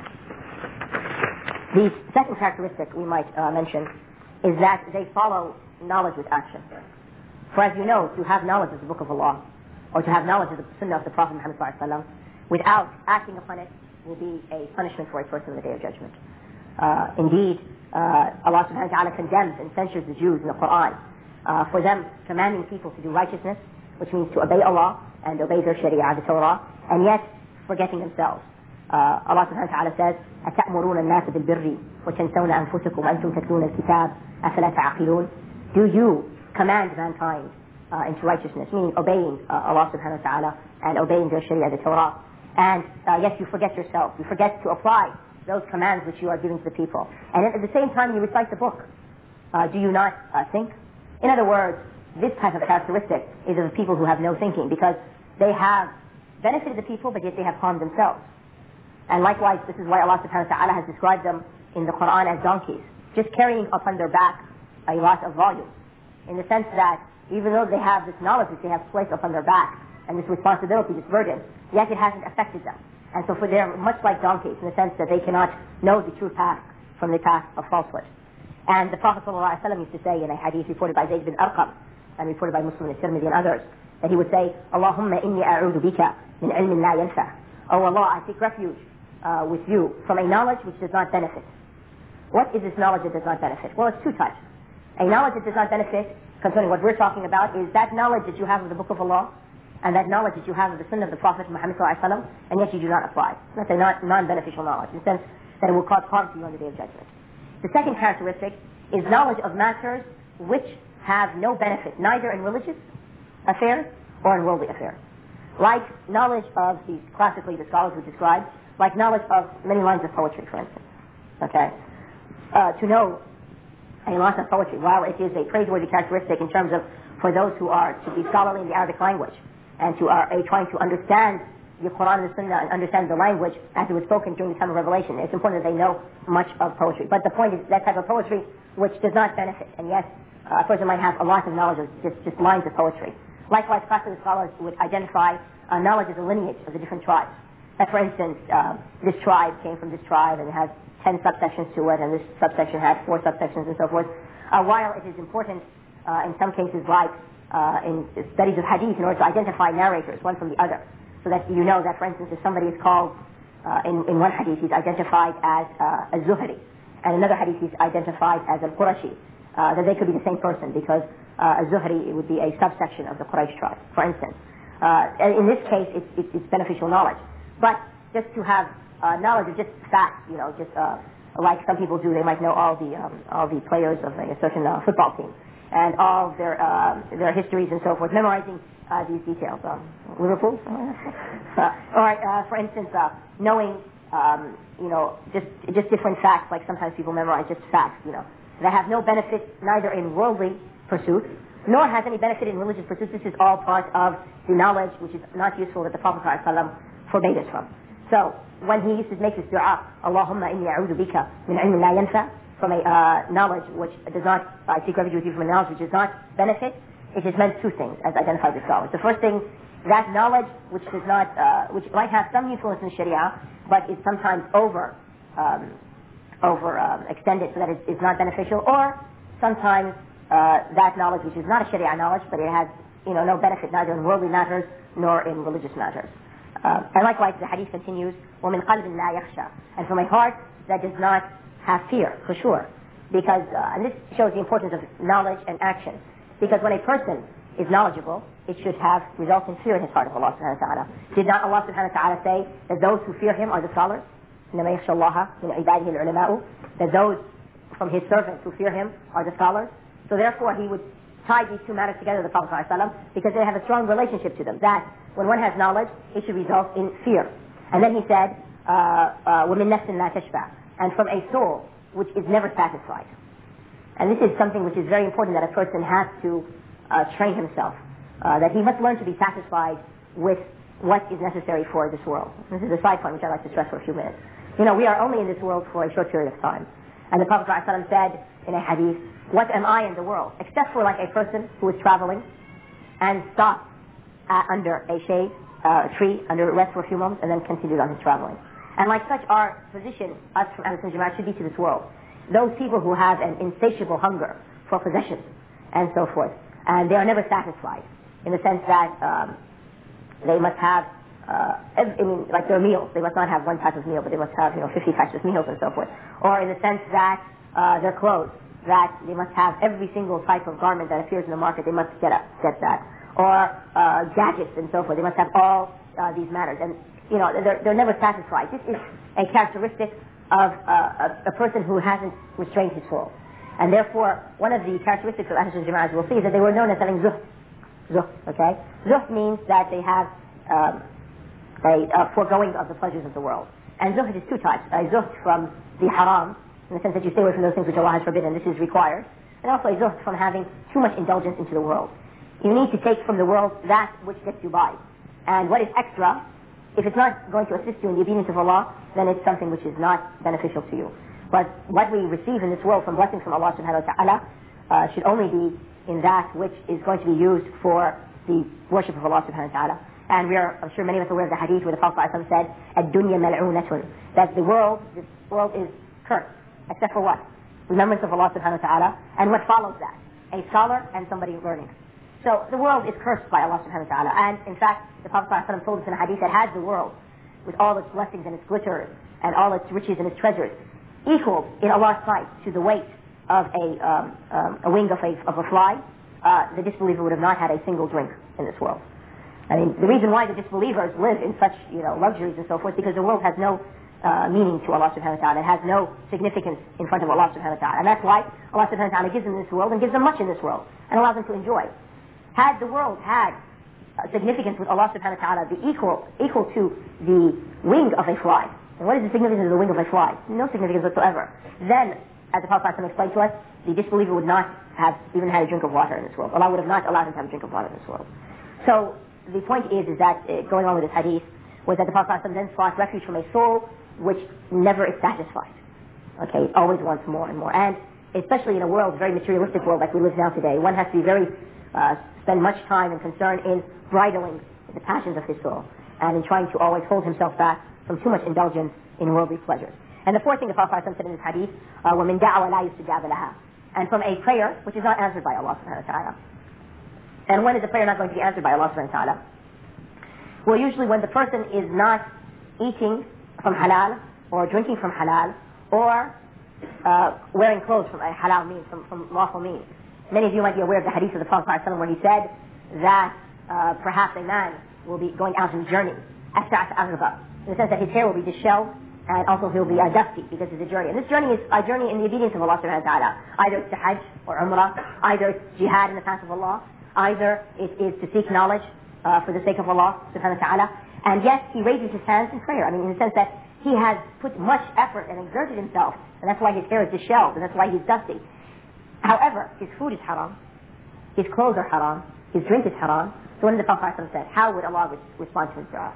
the second characteristic we might uh, mention is that they follow knowledge with action. For as you know, to have knowledge of the Book of Allah, or to have knowledge of the Sunnah of the Prophet Muhammad ﷺ, without acting upon it, will be a punishment for a person on the Day of Judgment. Uh, indeed, uh, Allah subhanahu wa ta'ala condemns and censures the Jews in the Quran uh, for them commanding people to do righteousness, which means to obey Allah and obey their Sharia, the Torah, and yet forgetting themselves. Uh, Allah subhanahu wa ta'ala says, أَتَأْمُرُونَ النَّاسَ بِالْبِرِّ وَتَنْسَوْنَ أَنفُسَكُمْ وَأَنْتُمْ تَتْلُونَ الْكِتَابَ أَفَلَا تَعْقِلُونَ. Do you command mankind uh, into righteousness, meaning obeying uh, Allah subhanahu wa ta'ala and obeying their Sharia, the Torah, and uh, yes, you forget yourself, you forget to apply those commands which you are giving to the people, and at the same time you recite the book. Uh, do you not uh, think? In other words, this type of characteristic is of people who have no thinking, because they have benefited the people, but yet they have harmed themselves. And likewise, this is why Allah subhanahu wa ta'ala has described them in the Quran as donkeys, just carrying upon their back a lot of volume, in the sense that even though they have this knowledge that they have placed upon their back, and this responsibility, this burden, yet it hasn't affected them. And so for they're much like donkeys, in the sense that they cannot know the true path from the path of falsehood. And the Prophet ﷺ used to say in a hadith reported by Zayd bin Arqam, and reported by Muslim and Tirmidhi and others, that he would say, Allahumma inni a'udhu bika min ilmin la yanfa. Oh Allah, I seek refuge uh, with you from a knowledge which does not benefit. What is this knowledge that does not benefit? Well, it's two types. A knowledge that does not benefit, concerning what we're talking about, is that knowledge that you have of the Book of Allah, and that knowledge that you have of the Sunnah of the Prophet Muhammad sallallahu alaihi wasallam, and yet you do not apply. That's a non- non-beneficial knowledge, in the sense that it will cause harm to you on the Day of Judgment. The second characteristic is knowledge of matters which have no benefit, neither in religious affairs or in worldly affairs. Like knowledge of the, classically the scholars would describe, like knowledge of many lines of poetry, for instance. Okay? Uh, to know a lot of poetry, while it is a praiseworthy characteristic in terms of for those who are to be scholarly in the Arabic language and to are uh, trying to understand the Quran and the Sunnah and understand the language as it was spoken during the time of revelation. It's important that they know much of poetry. But the point is that type of poetry which does not benefit. And yes, uh, a person might have a lot of knowledge of just, just lines of poetry. Likewise, classical scholars would identify uh, knowledge of the lineage of the different tribes. That, for instance, uh, this tribe came from this tribe and it has ten subsections to it, and this subsection had four subsections and so forth. Uh, while it is important uh, in some cases, like uh, in studies of hadith, in order to identify narrators, one from the other, so that you know that, for instance, if somebody is called, uh, in, in one hadith he's identified as uh, a Zuhri, and another hadith he's identified as a Qurashi, uh, that they could be the same person, because uh, a Zuhri, it would be a subsection of the Quraysh tribe, for instance. Uh, in this case, it's, it's, it's beneficial knowledge. But just to have uh, knowledge of just facts, you know, just uh, like some people do, they might know all the um, all the players of a certain uh, football team and all their uh, their histories and so forth, memorizing uh, these details. Um, Liverpool, uh, or uh, for instance, uh, knowing um, you know just just different facts. Like sometimes people memorize just facts, you know, that have no benefit neither in worldly pursuits nor has any benefit in religious pursuits. This is all part of the knowledge which is not useful that the Prophet ﷺ forbade us from. So when he used to make this dua, Allahumma inni a'udhu bika min ilmin la yanfa, from a uh, knowledge which does not, I seek refuge with you from a knowledge which does not benefit, it is meant two things as identified by scholars. The first thing, that knowledge which does not, uh, which might have some usefulness in Sharia, but is sometimes over, um, over um, extended so that it is not beneficial, or sometimes uh, that knowledge which is not a Sharia knowledge, but it has, you know, no benefit neither in worldly matters nor in religious matters. Uh, and likewise, the hadith continues, وَمِنْ قَلْبٍ لَا يَخْشَى, and from a heart that does not have fear, for sure. Because, uh, and this shows the importance of knowledge and action. Because when a person is knowledgeable, it should have results in fear in his heart of Allah subhanahu wa ta'ala. Did not Allah subhanahu wa ta'ala say that those who fear Him are the scholars? إِنَّمَا يَخْشَى اللَّهَ مِنْ عِبَادِهِ الْعُلَمَاءُ, that those from His servants who fear Him are the scholars. So therefore He would tie these two matters together, the Prophet ﷺ, because they have a strong relationship to them. That when one has knowledge, it should result in fear. And then he said, وَمِن نَفْسٍ لَا تَشْبَعُ, and from a soul which is never satisfied. And this is something which is very important, that a person has to uh, train himself, uh, that he must learn to be satisfied with what is necessary for this world. This is a side point which I'd like to stress for a few minutes. You know, we are only in this world for a short period of time. And the Prophet ﷺ said in a hadith, what am I in the world? Except for like a person who is traveling and stops uh, under a shade, uh, a tree, under rest for a few moments, and then continues on his traveling. And like such, our position, us from Ahlus Sunnah Jama'ah, should be to this world. Those people who have an insatiable hunger for possessions and so forth, and they are never satisfied, in the sense that um, they must have, uh, I mean, like their meals, they must not have one type of meal, but they must have, you know, fifty types of meals and so forth. Or in the sense that uh, their clothes, that they must have every single type of garment that appears in the market, they must get up, get that. Or uh, gadgets and so forth, they must have all uh, these matters. And, you know, they're, they're never satisfied. This is a characteristic of uh, a, a person who hasn't restrained his soul. And therefore, one of the characteristics of Ahlus Sunnah Jama'ah, as we'll see, is that they were known as having zuhd. Zuhd, okay? Zuhd means that they have um, a, a foregoing of the pleasures of the world. And zuhd is two types. A zuhd from the haram, in the sense that you stay away from those things which Allah has forbidden, this is required. And also a zuhd from having too much indulgence into the world. You need to take from the world that which gets you by. And what is extra, if it's not going to assist you in the obedience of Allah, then it's something which is not beneficial to you. But what we receive in this world from blessings from Allah subhanahu wa ta'ala uh, should only be in that which is going to be used for the worship of Allah subhanahu wa ta'ala. And we are, I'm sure many of us are aware of the hadith where the Prophet said, "Ad-dunya mal'unatun," that the world, this world is cursed, except for what? Remembrance of Allah subhanahu wa ta'ala, and what follows that? A scholar and somebody learning. So the world is cursed by Allah subhanahu wa ta'ala. And in fact, the Prophet ﷺ told us in a hadith that has the world, with all its blessings and its glitter, and all its riches and its treasures, equal in Allah's sight to the weight of a, um, um, a wing of a, of a fly, uh, the disbeliever would have not had a single drink in this world. I mean, the reason why the disbelievers live in such, you know, luxuries and so forth, because the world has no uh, meaning to Allah subhanahu wa ta'ala. It has no significance in front of Allah subhanahu wa ta'ala. And that's why Allah subhanahu wa ta'ala gives them this world and gives them much in this world and allows them to enjoy. Had the world had uh, significance with Allah subhanahu wa ta'ala, the equal, equal to the wing of a fly, And what is the significance of the wing of a fly? No significance whatsoever. Then, as the Prophet explained to us, the disbeliever would not have even had a drink of water in this world. Allah would have not allowed him to have a drink of water in this world. So, the point is, is that, uh, going on with this hadith, was that the Prophet then sought refuge from a soul which never is satisfied. Okay, always wants more and more. And especially in a world, a very materialistic world like we live now today, one has to be very, uh, spend much time and concern in bridling the passions of his soul and in trying to always hold himself back from too much indulgence in worldly pleasures. And the fourth thing the Prophet said in this hadith, uh, وَمِن دَعْوَ لَا يُسْتَجَابَ لَهَا, and from a prayer which is not answered by Allah subhanahu wa ta'ala. And when is a prayer not going to be answered by Allah subhanahu wa ta'ala? Well, usually when the person is not eating from halal, or drinking from halal, or uh, wearing clothes from a halal means, from, from lawful means. Many of you might be aware of the hadith of the Prophet ﷺ where he said that uh, perhaps a man will be going out on a journey, in the sense that his hair will be disheveled, and also he'll be uh, dusty because it's a journey. And this journey is a journey in the obedience of Allah subhanahu wa ta'ala. Either it's to Hajj or Umrah, either it's jihad in the path of Allah, either it is to seek knowledge uh, for the sake of Allah subhanahu wa ta'ala. And yes, he raises his hands in prayer. I mean, in the sense that he has put much effort and exerted himself, and that's why his hair is disheveled, and that's why he's dusty. However, his food is haram, his clothes are haram, his drink is haram. So when the Prophet said, how would Allah re- respond to his dua?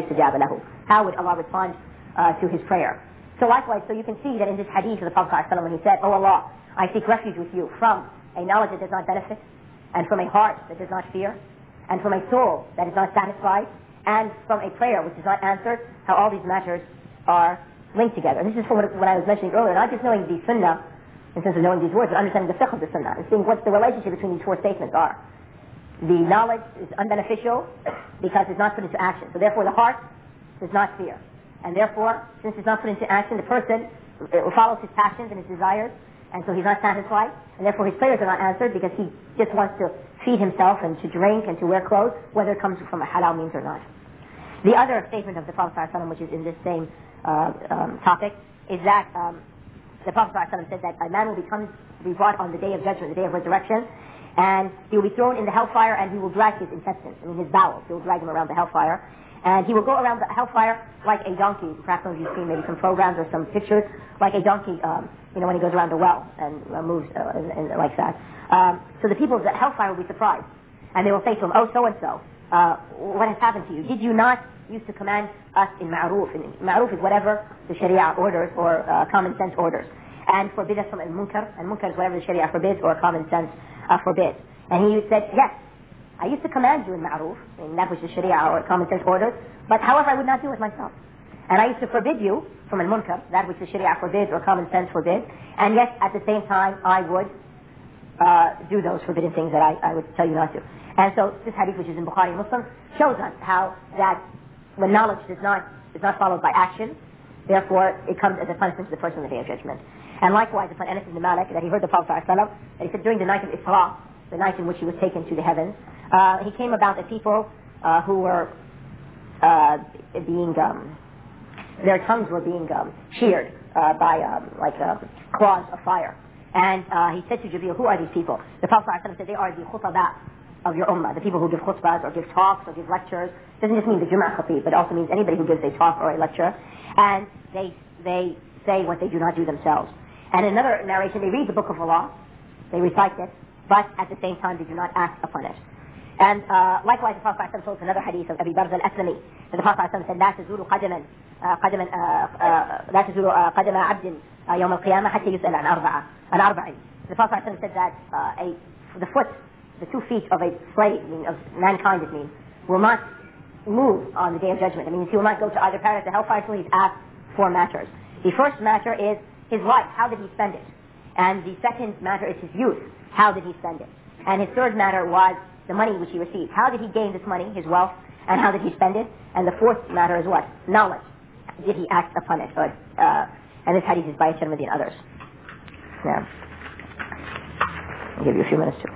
How would Allah respond uh, to his prayer? So likewise, so you can see that in this hadith of the Prophet when he said, Oh Allah, I seek refuge with you from a knowledge that does not benefit, and from a heart that does not fear, and from a soul that is not satisfied, and from a prayer which is not answered, how all these matters are linked together. And this is from what, what I was mentioning earlier, not just knowing the sunnah, in terms of knowing these words, but understanding the fiqh of the sunnah, and seeing what the relationship between these four statements are. The knowledge is unbeneficial because it's not put into action. So therefore the heart does not fear. And therefore, since it's not put into action, the person follows his passions and his desires, and so he's not satisfied, and therefore his prayers are not answered because he just wants to feed himself and to drink and to wear clothes, whether it comes from a halal means or not. The other statement of the Prophet ﷺ, which is in this same uh, um, topic, is that um, the Prophet ﷺ said that a man will become, be brought on the day of judgment, the day of resurrection, and he will be thrown in the hellfire, and he will drag his intestines, I mean his bowels, he will drag them around the hellfire, and he will go around the hellfire like a donkey. Perhaps some of you have seen maybe some programs or some pictures, like a donkey, um, you know, when he goes around a well and uh, moves uh, and, and like that. Um, so the people of the hellfire will be surprised, and they will say to him, oh, so-and-so, uh, what has happened to you? Did you not used to command us in ma'ruf? And ma'ruf is whatever the sharia orders or uh, common sense orders, and forbid us from al-munkar, and munkar is whatever the sharia forbids or common sense uh, forbids. And he said, yes, I used to command you in ma'ruf, in that which the sharia or common sense orders, but however I would not do it myself. And I used to forbid you from al-munkar, that which the sharia forbids or common sense forbids, and yet at the same time I would uh, do those forbidden things that I, I would tell you not to. And so this hadith, which is in Bukhari and Muslim, shows us how that when knowledge does not, is not followed by action, therefore it comes as a punishment to the person on the day of judgment. And likewise upon Anas ibn Malik, that he heard the Prophet ﷺ, that he said during the night of Isra, the night in which he was taken to the heavens, uh, he came about a people uh, who were uh, being, um, their tongues were being um, sheared uh, by um, like uh, claws of fire. And uh, he said to Jibreel, who are these people? The Prophet ﷺ said, they are the khutaba of your ummah, the people who give khutbahs or give talks or give lectures. It doesn't just mean the Jum'ah khatib, but also means anybody who gives a talk or a lecture. And they they say what they do not do themselves. And in another narration, they read the book of Allah, they recite it, but at the same time they do not act upon it. And uh, likewise, the Prophet ﷺ told us another hadith of Abi Barza al-Aslami, that the Prophet ﷺ said, لا تزول قدما قدما لا تزول قدم عبد يوم القيامة حتى يسأل عن أربعة عن أربع. The Prophet ﷺ said that uh, a, the foot, the two feet of a slave, I mean, of mankind, it means, will not move on the day of judgment. It means he will not go to either paradise or hellfire until he's asked four matters. The first matter is his life, how did he spend it? And the second matter is his youth, how did he spend it? And his third matter was the money which he received. How did he gain this money, his wealth, and how did he spend it? And the fourth matter is what? Knowledge. Did he act upon it? Or, uh, and this hadith is by Tirmidhi and others. Yeah. I'll give you a few minutes too.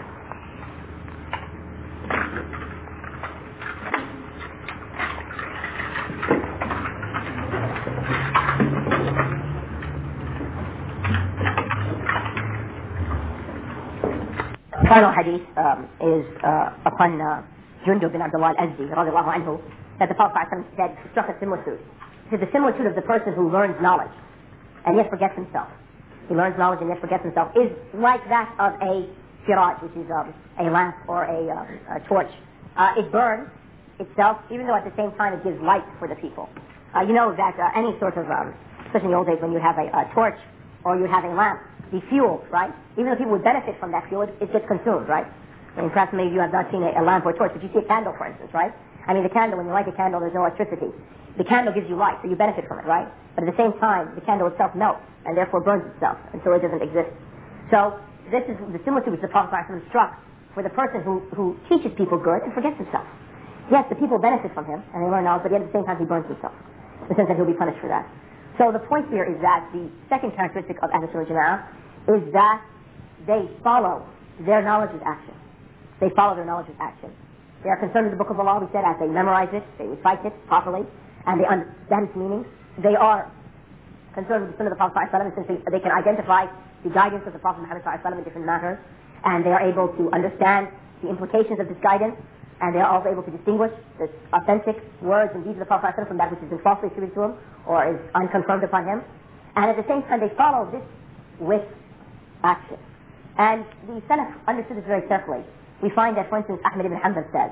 Final hadith um, is uh, upon uh, Jundub bin Abdullah al-Azdi radiallahu anhu, that the Prophet said, struck a similar suit. to the similitude of the person who learns knowledge and yet forgets himself. He learns knowledge and yet forgets himself, is like that of a siraj, which is um, a lamp or a, uh, a torch. Uh, it burns itself, even though at the same time it gives light for the people. Uh, you know that uh, any sort of, um, especially in the old days when you have a, a torch or you have a lamp, the fuel, right? Even though people would benefit from that fuel, it, it gets consumed, right? I mean, perhaps maybe you have not seen a, a lamp or a torch, but you see a candle, for instance, right? I mean, the candle, when you light a candle, there's no electricity. The candle gives you light, so you benefit from it, right? But at the same time, the candle itself melts and therefore burns itself, and so it doesn't exist. So this is the similitude which the Prophet ﷺ struck for the person who, who teaches people good and forgets himself. Yes, the people benefit from him and they learn knowledge, but yet at the same time he burns himself, in the sense that he'll be punished for that. So the point here is that the second characteristic of Ahlus Sunnah wal Jama'ah is that they follow their knowledge with action. They follow their knowledge with action. They are concerned with the Book of Allah, we said, as they memorize it, they recite it properly, and they understand its meaning. They are concerned with the Sunnah of the Prophet ﷺ, since they, they can identify the guidance of the Prophet Muhammad ﷺ in different matters, and they are able to understand the implications of this guidance, and they are also able to distinguish the authentic words and deeds of the Prophet ﷺ from that which has been falsely attributed to him or is unconfirmed upon him. And at the same time, they follow this with action. And the Salaf understood this very carefully. We find that, for instance, Ahmad ibn Hanbal said,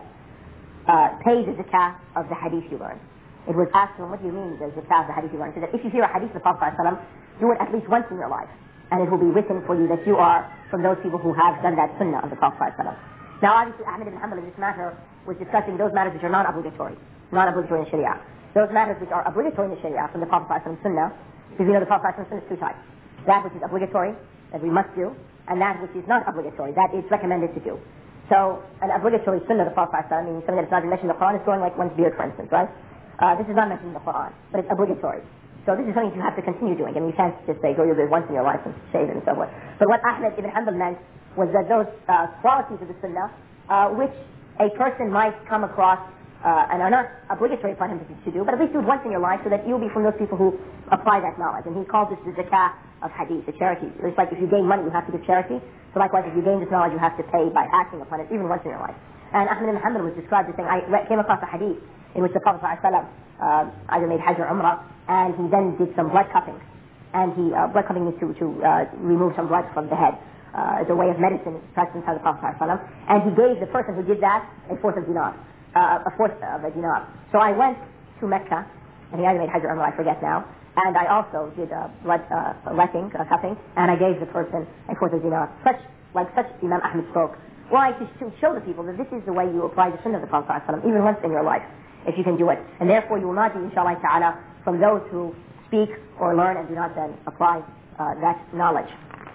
uh, pay the zakah of the hadith you learn. It was asked him, what do you mean the zakah of the hadith you learn? He said that if you hear a hadith of the Prophet ﷺ, do it at least once in your life, and it will be written for you that you are from those people who have done that sunnah of the Prophet ﷺ. Now obviously Ahmad ibn Hanbal in this matter was discussing those matters which are non-obligatory, non-obligatory in Sharia. Those matters which are obligatory in the Sharia from the Prophet ﷺ sunnah, because you know the Prophet ﷺ sunnah is two types. That which is obligatory, that we must do, and that which is not obligatory, that is recommended to do. So an obligatory sunnah of the Prophet ﷺ, meaning something that's not mentioned in the Quran, is growing like one's beard, for instance, right? Uh, this is not mentioned in the Quran, but it's obligatory. So this is something you have to continue doing. I mean, you can't just say, go your beard once in your life and shave it and so forth. But what Ahmad ibn Hanbal meant was that those uh, qualities of the sunnah, uh, which a person might come across uh, and are not obligatory upon him to, to do, but at least do it once in your life so that you'll be from those people who apply that knowledge. And he calls this the zakah of hadith, the charity. It's like if you gain money, you have to give charity. So likewise, if you gain this knowledge, you have to pay by acting upon it, even once in your life. And Ahmad ibn Hanbal was described as saying, I came across a hadith in which the Prophet ﷺ uh, either made Hajj or Umrah, and he then did some blood cupping. And he, uh, blood cupping is to, to uh, remove some blood from the head uh, as a way of medicine, practiced by the Prophet ﷺ. And he gave the person who did that a fourth of dinar, uh, a fourth of a dinar. So I went to Mecca, and he either made Hajj or Umrah, I forget now, and I also did uh, blood uh, letting, uh, cupping, and I gave the person a fourth of dinar. Such, like such Imam Ahmad spoke. Why? To, to show the people that this is the way you apply the sunnah of the Prophet ﷺ, even once in your life, if you can do it. And therefore you will not be, inshallah ta'ala, from those who speak or learn and do not then apply uh, that knowledge.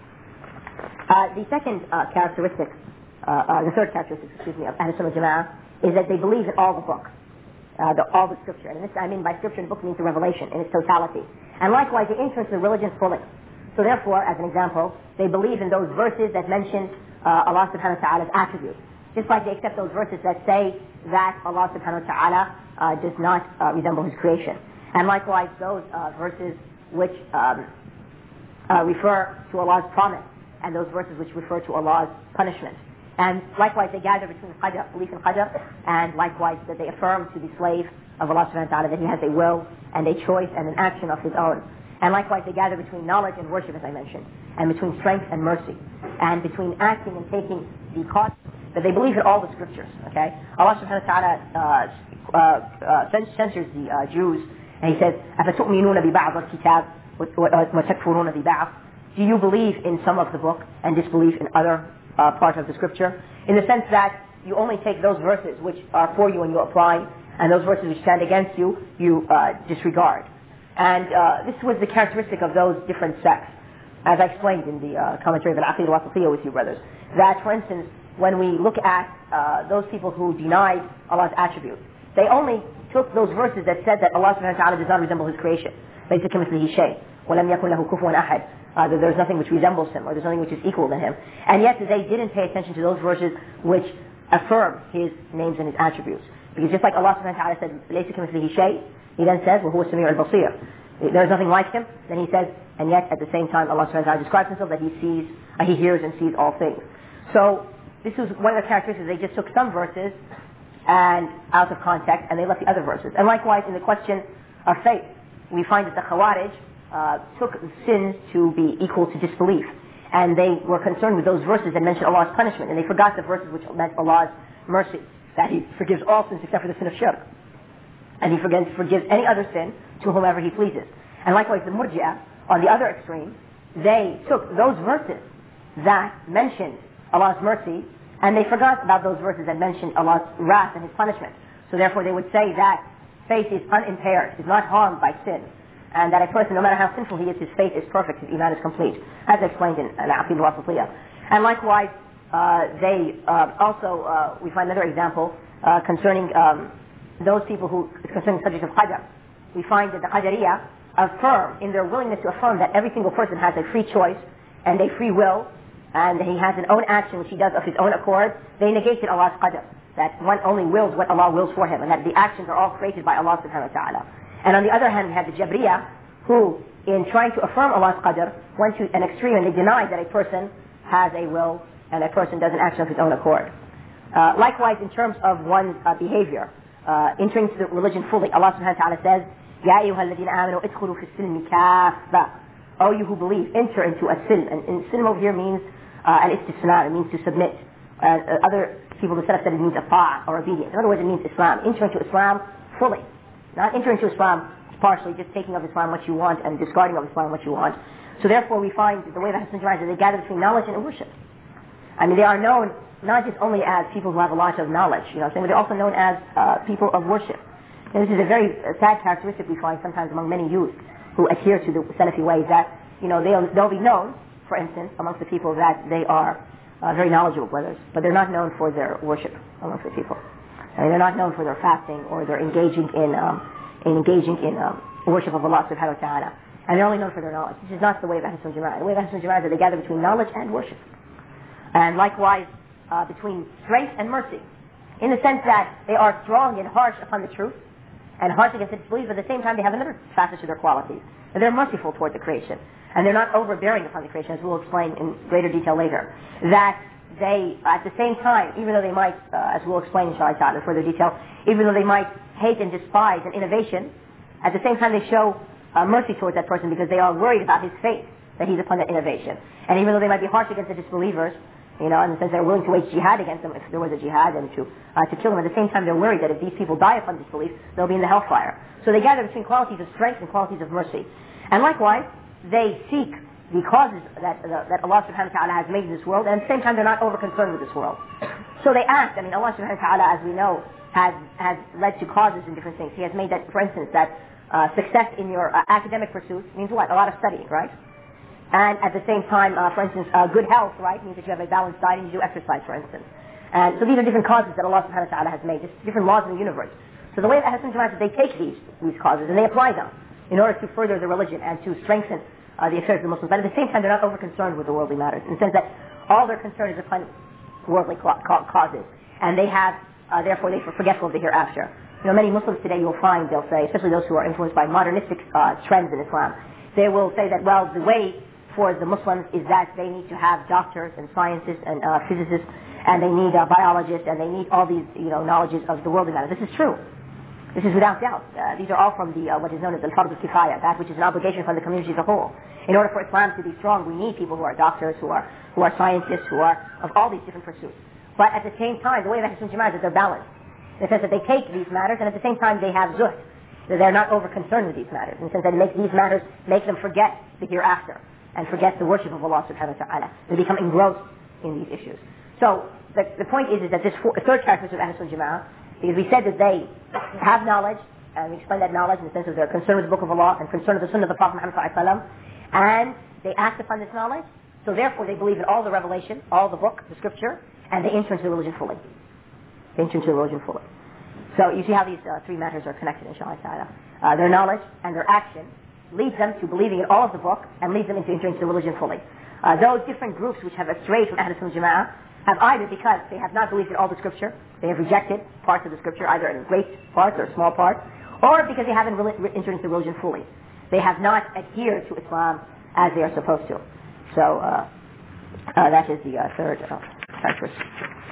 Uh, the second uh, characteristic, uh, uh, the third characteristic, excuse me, of Ahlus Sunnah wal Jama'ah is that they believe in all the book, uh, the, all the scripture. And this, I mean by scripture, the book means the revelation in its totality. And likewise, they enter into the religion fully. So therefore, as an example, they believe in those verses that mention uh, Allah subhanahu wa ta'ala's attributes. Just like they accept those verses that say that Allah subhanahu wa ta'ala uh, does not uh, resemble his creation. And likewise those uh, verses which um, uh, refer to Allah's promise, and those verses which refer to Allah's punishment. And likewise they gather between qadr, belief in qadr, and likewise that they affirm to the slave of Allah subhanahu wa ta'ala that he has a will and a choice and an action of his own. And likewise they gather between knowledge and worship, as I mentioned, and between strength and mercy, and between acting and taking the cause. That they believe in all the scriptures, okay? Allah subhanahu wa ta'ala uh, uh, uh, censors the uh, Jews, and he says, أَفَتُؤْمِنُونَ بِبَعْضِ الْكِتَابِ وَتَكْفُرُونَ بِبَعْضِ. Do you believe in some of the book and disbelieve in other uh, parts of the scripture? In the sense that you only take those verses which are for you and you apply, and those verses which stand against you, you uh, disregard. And uh, this was the characteristic of those different sects, as I explained in the uh, commentary of Al-Aqidah al-Wasatiyah with you brothers. That, for instance, when we look at uh, those people who denied Allah's attributes, they only took those verses that said that Allah subhanahu wa ta'ala does not resemble his creation. لَيْسَ كَمِثْلِهِ شَيْءٌ وَلَمْ يَكُنْ لَهُ كُفُوًا أَحَدٌ. Uh, that there's nothing which resembles him, or there's nothing which is equal to him. And yet they didn't pay attention to those verses which affirm his names and his attributes. Because just like Allah subhanahu wa ta'ala said, لَيْسَ كَمِثْلِهِ شَيْءٌ, he then says, وَهُوَ السَّمِيعُ الْبَصِيرُ. There's nothing like him. Then he says, and yet at the same time Allah subhanahu wa ta'ala describes himself that he sees, uh, he hears and sees all things. So this was one of the characteristics. They just took some verses and out of context, and they left the other verses. And likewise in the question of faith, we find that the Khawarij uh, took sins to be equal to disbelief. And they were concerned with those verses that mentioned Allah's punishment. And they forgot the verses which meant Allah's mercy, that He forgives all sins except for the sin of shirk. And He forgives, forgives any other sin to whomever He pleases. And likewise the Murji'ah, on the other extreme, they took those verses that mentioned Allah's mercy, and they forgot about those verses that mentioned Allah's wrath and His punishment. So therefore they would say that faith is unimpaired, is not harmed by sin, and that a person, no matter how sinful he is, his faith is perfect, his iman is complete, as explained in Al-Aqid al-Wasatiyah. And likewise, uh, they uh, also, uh, we find another example uh, concerning um, those people who, concerning the subject of Qadr. We find that the Qadariyah affirm, in their willingness to affirm that every single person has a free choice and a free will, and he has an own action which he does of his own accord. They negated Allah's Qadr, that one only wills what Allah wills for him, and that the actions are all created by Allah subhanahu wa ta'ala. And on the other hand, we have the Jabriyah, who, in trying to affirm Allah's Qadr, went to an extreme and they denied that a person has a will and a person does an action of his own accord. Uh, likewise, in terms of one's uh, behavior, uh, entering into the religion fully, Allah subhanahu wa ta'ala says, Ya ayyuha alladhina amanu idkhulu fi s-silmi kaffa. O you who believe, enter into a silm. And, and silm over here means uh, an istisna, it means to submit. Uh, uh, other people who said it means a ta'a or obedience. In other words, it means Islam. Enter into Islam fully. Not enter into Islam partially, just taking of Islam what you want and discarding of Islam what you want. So therefore we find that the way of Ahlul Sunnah is that they gather between knowledge and worship. I mean, they are known not just only as people who have a lot of knowledge, you know what I'm saying, but they're also known as uh, people of worship. And this is a very uh, sad characteristic we find sometimes among many youth who adhere to the Salafi ways, that, you know, they'll, they'll be known, for instance, amongst the people that they are uh, very knowledgeable brothers, but they're not known for their worship amongst the people. I mean, they're not known for their fasting or they're engaging in, um, in engaging in um, worship of Allah subhanahu wa ta'ala. And they're only known for their knowledge. This is not the way of Ahlul Sunnah Jama'ah. The way of Ahlul Sunnah Jama'ah is that they gather between knowledge and worship. And likewise, uh, between strength and mercy. In the sense that they are strong and harsh upon the truth, and harsh against its beliefs, but at the same time they have another facet to their qualities. And they're merciful toward the creation. And they're not overbearing upon the creation, as we'll explain in greater detail later. That they, at the same time, even though they might, uh, as we'll explain inshallah ta'ala in further detail, even though they might hate and despise an innovation, at the same time they show uh, mercy towards that person because they are worried about his fate, that he's upon that innovation. And even though they might be harsh against the disbelievers, you know, in the sense they're willing to wage jihad against them if there was a jihad and to uh, to kill them, at the same time they're worried that if these people die upon disbelief, they'll be in the hellfire. So they gather between qualities of strength and qualities of mercy. And likewise, they seek the causes that, uh, that Allah subhanahu wa ta'ala has made in this world, and at the same time they're not over concerned with this world. So they ask, I mean, Allah subhanahu wa ta'ala, as we know, has, has led to causes in different things. He has made that, for instance, that uh, success in your uh, academic pursuits means what? A lot of studying, right? And at the same time, uh, for instance, uh, good health, right, means that you have a balanced diet and you do exercise, for instance. And so these are different causes that Allah subhanahu wa ta'ala has made, just different laws in the universe. So the way of Ahlul Sunnah is that they take these, these causes and they apply them in order to further the religion and to strengthen uh, the affairs of the Muslims. But at the same time, they're not over concerned with the worldly matters, in the sense that all their concern is upon worldly ca- ca- causes. And they have, uh, therefore, they are forgetful of the hereafter. You know, many Muslims today, you'll find, they'll say, especially those who are influenced by modernistic uh, trends in Islam, they will say that, well, the way for the Muslims is that they need to have doctors and scientists and uh, physicists, and they need uh, biologists, and they need all these, you know, knowledges of the worldly matter. This is true. This is without doubt. Uh, these are all from the uh, what is known as the Fard al-Kifaya, that which is an obligation from the community as a whole. In order for Islam to be strong, we need people who are doctors, who are who are scientists, who are of all these different pursuits. But at the same time, the way of Ahlul Sunnah Jama'ah is that they're balanced. In the sense that they take these matters, and at the same time they have zuhd. That they're not over concerned with these matters. In the sense that it makes these matters make them forget the hereafter and forget the worship of Allah subhanahu wa ta'ala. They become engrossed in these issues. So the, the point is, is that this four, third characteristic of Ahlul Sunnah Jama'ah, because we said that they have knowledge, and we explained that knowledge in the sense of their concern with the Book of Allah and concern with the Sunnah of the Prophet Muhammad sallallahu alaihi wasallam, and they act upon this knowledge, so therefore they believe in all the revelation, all the book, the scripture, and they enter into the religion fully. They enter into the religion fully. So you see how these uh, three matters are connected, inshallah ta'ala. Uh, their knowledge and their action leads them to believing in all of the book and leads them into entering into the religion fully. Uh, those different groups which have strayed from Ahlul Sunnah Jama'ah have either because they have not believed in all the scripture, they have rejected parts of the scripture, either in great parts or small parts, or because they haven't really entered into the religion fully. They have not adhered to Islam as they are supposed to. So uh, uh, that is the uh, third uh, characteristic.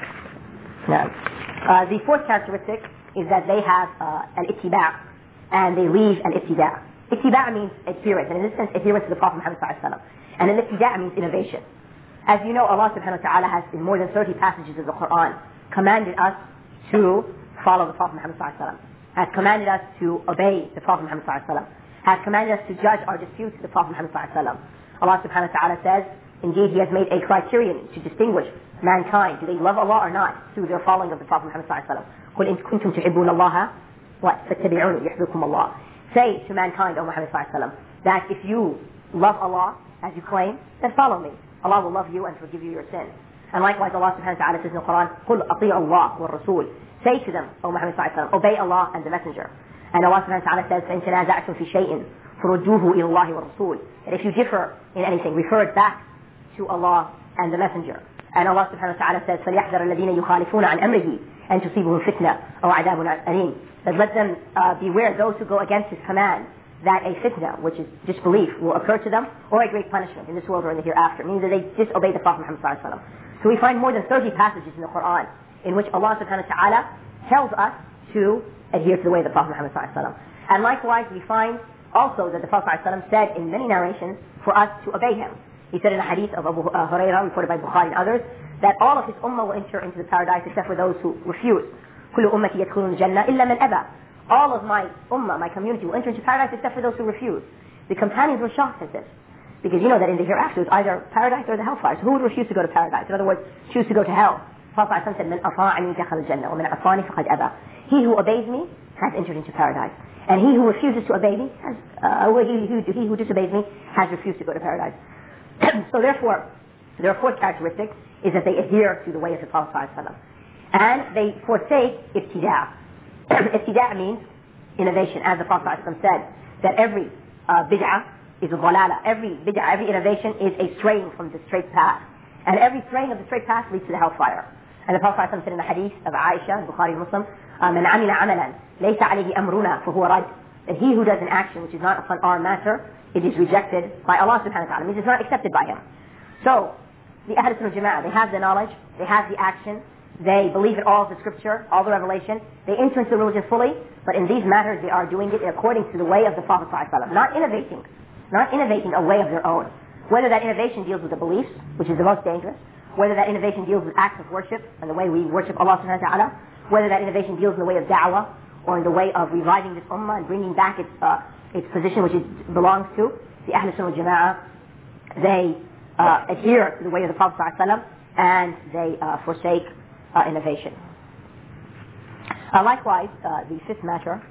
Now, uh, the fourth characteristic is that they have uh, an ittiba' and they leave an ibtida'. Ittiba' means adherence, and in this sense, adherence to the Prophet Muhammad sallallahu alaihi wasallam. And an ibtida' means innovation. As you know, Allah subhanahu wa ta'ala has, in more than thirty passages of the Quran, commanded us to follow the Prophet Muhammad sallallahu alaihi wasallam, has commanded us to obey the Prophet Muhammad sallallahu alaihi wasallam, has commanded us to judge our disputes to the Prophet Muhammad sallallahu alaihi wasallam. Allah subhanahu wa ta'ala says, indeed, He has made a criterion to distinguish mankind. Do they love Allah or not? Through their following of the Prophet Muhammad sallallahu alaihi wasallam. قُلْ إِن كُنتُمْ تُحِبُّونَ اللَّهَ what? فَاتَّبِعُونِ يُحْبِبْكُمُ اللَّهُ. Say to mankind, O Muhammad sallallahu alaihi wasallam, that if you love Allah, as you claim, then follow me. Allah will love you and forgive you your sins. And likewise, Allah subhanahu wa ta'ala says in the Quran, قُلْ أَطِيعُوا اللَّهَ وَالرَّسُولِ. Say to them, O Muhammad sallallahu alaihi wasallam, obey Allah and the Messenger. And Allah subhanahu wa ta'ala says, فَإِن تَنَازَعْتُمْ فِي شَيْءٍ فَرُدُّوهُ إِلَى اللَّهِ وَالرَّسُولِ. That if you differ in anything, refer it back to Allah and the Messenger. And Allah subhanahu wa ta'ala says, فَلْيَحْذَرَ الَّذِينَ يُخَالِفُونَ عَنْ أَمْرِهِ أَن تُصِيبُهُمْ فِتْنَةٌ أَوْ عَذَابٌ أَلِيمٌ. That let them uh, beware those who go against His command, that a fitna, which is disbelief, will occur to them, or a great punishment in this world or in the hereafter, meaning that they disobey the Prophet Muhammad sallallahu alaihi wasallam. So we find more than thirty passages in the Quran in which Allah subhanahu wa ta'ala tells us to adhere to the way of the Prophet Muhammad sallallahu alaihi wasallam. And likewise, we find also that the Prophet sallallahu alaihi wasallam said in many narrations for us to obey him. He said in a hadith of Abu uh, Hurairah, reported by Bukhari and others, that all of his ummah will enter into the paradise except for those who refuse. كل أمتي يدخلون الجنة إلا من أبى. All of my ummah, my community, will enter into paradise except for those who refuse. The companions were shocked at this. Because you know that in the hereafter it's either paradise or the hellfire. So who would refuse to go to paradise? In other words, choose to go to hell. Prophet said, "من أطاعني دخل الجنة ومن عصاني فقد أبى." He who obeys me has entered into paradise. And he who refuses to obey me, has, uh, he, he, he who disobeys me, has refused to go to paradise. So therefore, their fourth characteristic is that they adhere to the way of the Prophet ﷺ. And they forsake ibtida'. Ibtida' means innovation, as the Prophet ﷺ said, that every uh, bid'ah is a dhalala. Every bid'ah, every innovation is a straying from the straight path. And every straying of the straight path leads to the hellfire. And the Prophet ﷺ said in the hadith of Aisha, Bukhari and Muslim, مَنْ عَمِلَ عَمَلًا لَيْسَ عَلَيْهِ أَمْرُنَا فَهُوَ رَدٌّ. That he who does an action which is not upon our matter, it is rejected by Allah subhanahu wa ta'ala. It means it's not accepted by Him. So, the Ahl Sunnah Jama'ah, they have the knowledge, they have the action, they believe in all of the scripture, all the revelation, they enter into the religion fully, but in these matters they are doing it according to the way of the Prophet ﷺ, not innovating, not innovating a way of their own. Whether that innovation deals with the beliefs, which is the most dangerous, whether that innovation deals with acts of worship and the way we worship Allah subhanahu wa ta'ala, whether that innovation deals in the way of da'wah or in the way of reviving this ummah and bringing back its uh, its position which it belongs to, the Ahl Sunnah Jama'ah, they uh, adhere to the way of the Prophet ﷺ and they uh, forsake uh, innovation. Uh, likewise, uh, the fifth matter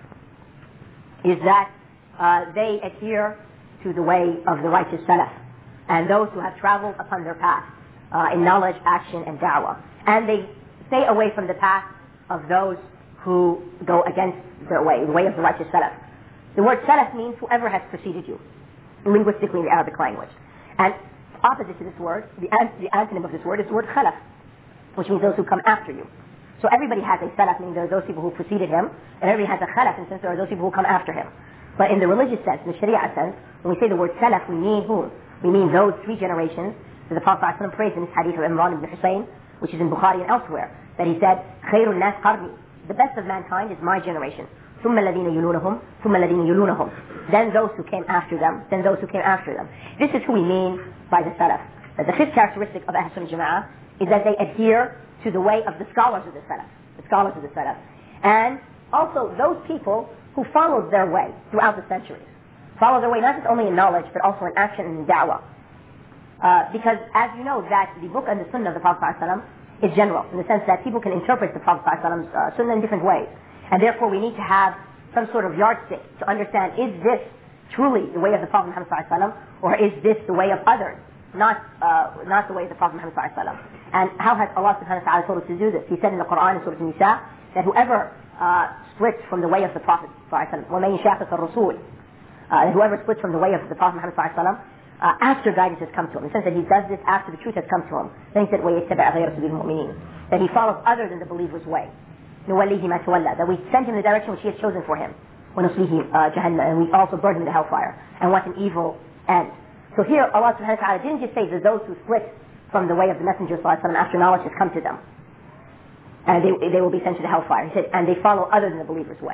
is that uh, they adhere to the way of the righteous Salaf and those who have traveled upon their path uh, in knowledge, action, and da'wah. And they stay away from the path of those who go against their way, the way of the righteous Salaf. The word Salaf means whoever has preceded you, linguistically in the Arabic language. And opposite to this word, the, an- the antonym of this word is the word Khalaf, which means those who come after you. So everybody has a Salaf, meaning there are those people who preceded him, and everybody has a Khalaf, in the sense there are those people who come after him. But in the religious sense, in the Sharia sense, when we say the word Salaf, we mean whom? We mean those three generations that the Prophet ﷺ praised in this hadith of Imran ibn Hussein, which is in Bukhari and elsewhere, that he said, خَيْرُ النَّاسِ قَرْنِي. The best of mankind is my generation. ثُمَّ الَّذِينَ يُلُونَهُمْ ثُمَّ الَّذِينَ يُلُونَهُمْ. Then those who came after them, then those who came after them. This is who we mean by the Salaf. That the fifth characteristic of Ahl Sunnah Jama'ah is that they adhere to the way of the scholars of the Salaf. The scholars of the Salaf. And also those people who followed their way throughout the centuries. Follow their way not just only in knowledge, but also in action and in da'wah. Uh, because as you know that the book and the sunnah of the Prophet ﷺ is general, in the sense that people can interpret the Prophet ﷺ's uh, sunnah in different ways. And therefore we need to have some sort of yardstick to understand, is this truly the way of the Prophet Muhammad ﷺ, or is this the way of others, not uh, not the way of the Prophet Muhammad ﷺ? And how has Allah subhanahu wa ta'ala told us to do this? He said in the Quran in Surah An-Nisa that whoever uh, splits from the way of the Prophet ﷺ, وَمَن يُشَاقِقِ الرَّسُولِ, uh, whoever splits from the way of the Prophet Muhammad ﷺ, Uh, after guidance has come to him, in the sense that he does this after the truth has come to him. Then he said, وَيَتَّبَعَ غَيْرَ سَبِيلِ الْمُؤْمِنِينَ, that he follows other than the believer's way. نُوَلِّهِ مَا تَوَلَّى, that we send him the direction which he has chosen for him. وَنُصْلِهِ جَهَنَّمَ, and we also burn him to hellfire. And what an evil end. So here Allah subhanahu wa ta'ala didn't just say that those who split from the way of the Messenger sallallahu alaihi wasallam after knowledge has come to them, and they, they will be sent to the hellfire. He said, and they follow other than the believer's way.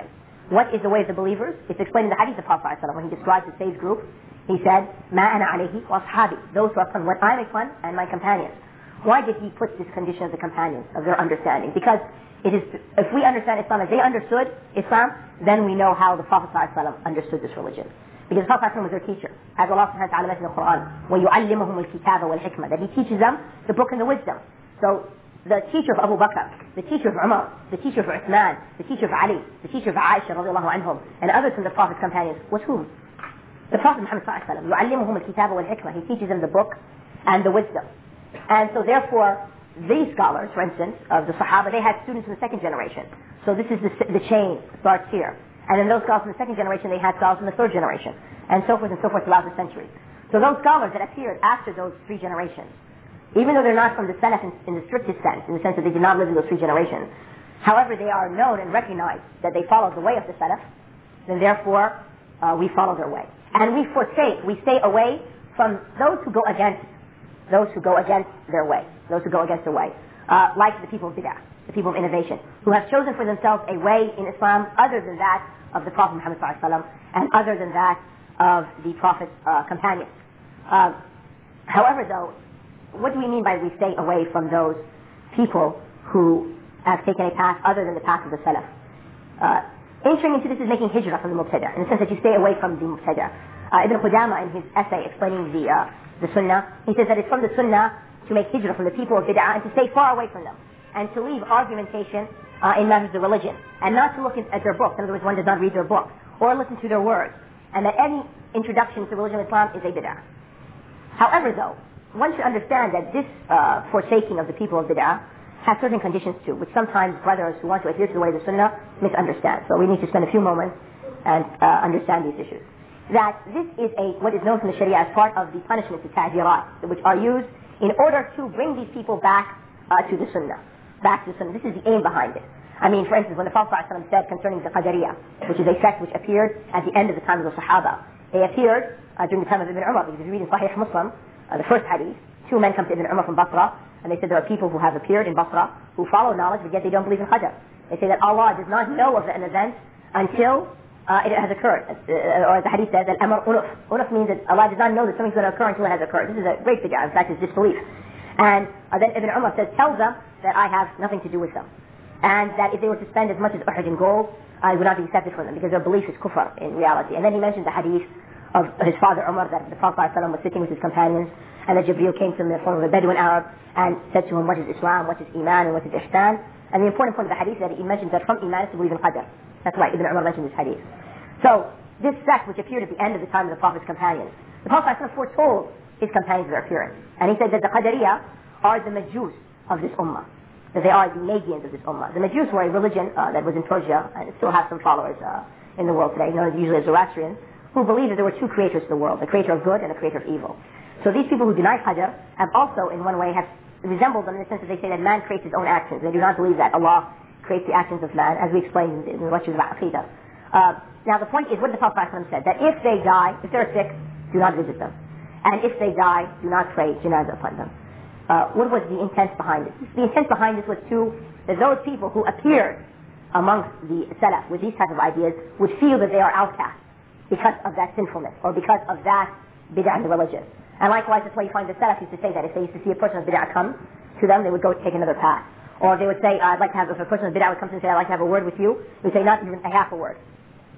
What is the way of the believers? It's explained in the hadith of Prophet ﷺ when he describes the saved group. He said, "Ma ana alayhi wa ashabi," those who are upon what I'm upon and my companions. Why did he put this condition of the companions, of their understanding? Because it is, if we understand Islam as they understood Islam, then we know how the Prophet ﷺ understood this religion. Because the Prophet ﷺ was their teacher. As Allah subhanahu wa ta'ala mentioned in the Quran, وَيُعَلِّمُهُمُ الْكِتَابَ وَالْحِكْمَةَ, that he teaches them the book and the wisdom. So the teacher of Abu Bakr, the teacher of Umar, the teacher of Uthman, the teacher of Ali, the teacher of Aisha radiallahu anhum, and others from the Prophet's companions was whom? The Prophet Muhammad sallallahu alaihi wasallam. يُعَلِّمُهُمُ الْكِتَابَ وَالْحِكْمَةَ, he teaches them the book and the wisdom. And so therefore, these scholars, for instance, of the Sahaba, they had students in the second generation. So this is the, the chain starts here. And then those scholars in the second generation, they had scholars in the third generation, and so forth and so forth throughout the centuries. So those scholars that appeared after those three generations, even though they're not from the Salaf in, in the strictest sense, in the sense that they did not live in those three generations, however, they are known and recognized that they followed the way of the Salaf, then therefore, uh, we follow their way. And we forsake, we stay away from those who go against, those who go against their way, those who go against their way, uh, like the people of bid'ah, the people of innovation, who have chosen for themselves a way in Islam other than that of the Prophet Muhammad sallallahu alaihi wasallam, and other than that of the Prophet's uh, companions. Uh, however, though, what do we mean by we stay away from those people who have taken a path other than the path of the Salaf? Uh, entering into this is making hijrah from the Mubtada', in the sense that you stay away from the Mubtada'. Uh, Ibn Qudama, in his essay explaining the uh, the Sunnah, he says that it's from the Sunnah to make hijrah from the people of bid'ah and to stay far away from them, and to leave argumentation uh, in matters of religion, and not to look at, at their books. In other words, one does not read their books or listen to their words, and that any introduction to religion of Islam is a bid'ah. However, though, one should understand that this uh, forsaking of the people of bid'ah has certain conditions too, which sometimes brothers who want to adhere to the way of the Sunnah misunderstand. So we need to spend a few moments and uh, understand these issues. That this is a what is known from the Sharia as part of the punishments, the ta'zirat, which are used in order to bring these people back uh, to the Sunnah, back to the Sunnah. This is the aim behind it. I mean, for instance, when the Prophet ﷺ said concerning the Qadariyah, which is a sect which appeared at the end of the time of the Sahaba, they appeared uh, during the time of Ibn Umar, because if you read in Sahih Muslim, uh, the first hadith, two men come to Ibn Umar from Basra, and they said there are people who have appeared in Basra who follow knowledge, but yet they don't believe in Qadar. They say that Allah does not know of an event until uh, it has occurred. Uh, or as the hadith says, Al-Amr Unuf. Unuf means that Allah does not know that something's going to occur until it has occurred. This is a great bid'ah. In fact, it's disbelief. And uh, then Ibn Umar says, tell them that I have nothing to do with them. And that if they were to spend as much as Uhud in gold, I would not be accepted from them, because their belief is kufr in reality. And then he mentioned the hadith of his father Umar, that the Prophet ﷺ was sitting with his companions, and that Jibreel came to him in the form of a Bedouin Arab, and said to him, what is Islam, what is Iman, and what is Ihsan? And the important point of the hadith is that he mentions that from Iman is to believe in Qadr. That's why Ibn Umar mentioned this hadith. So, this sect which appeared at the end of the time of the Prophet's companions, the Prophet ﷺ foretold his companions their appearance. And he said that the Qadariyah are the Majus of this ummah, that they are the Magians of this ummah. The Majus were a religion uh, that was in Persia, and still have some followers uh, in the world today, known usually as Zoroastrians, who believed that there were two creators of the world, the creator of good and the creator of evil. So these people who deny Qadr have also, in one way, have resembled them in the sense that they say that man creates his own actions. They do not believe that Allah creates the actions of man, as we explained in the lectures about Aqidah. Uh, now the point is, what the Prophet ﷺ said, that if they die, if they're sick, do not visit them. And if they die, do not pray janazah upon them. Uh, what was the intent behind it? The intent behind this was to, that those people who appeared amongst the Salaf with these types of ideas would feel that they are outcasts because of that sinfulness, or because of that bid'ah in the religion. And likewise, that's why you find the Salaf used to say that if they used to see a person of bid'ah come to them, they would go take another path. Or they would say, I'd like to have, if a person of bid'ah would come to them and say, I'd like to have a word with you, they would say, not even a half a word.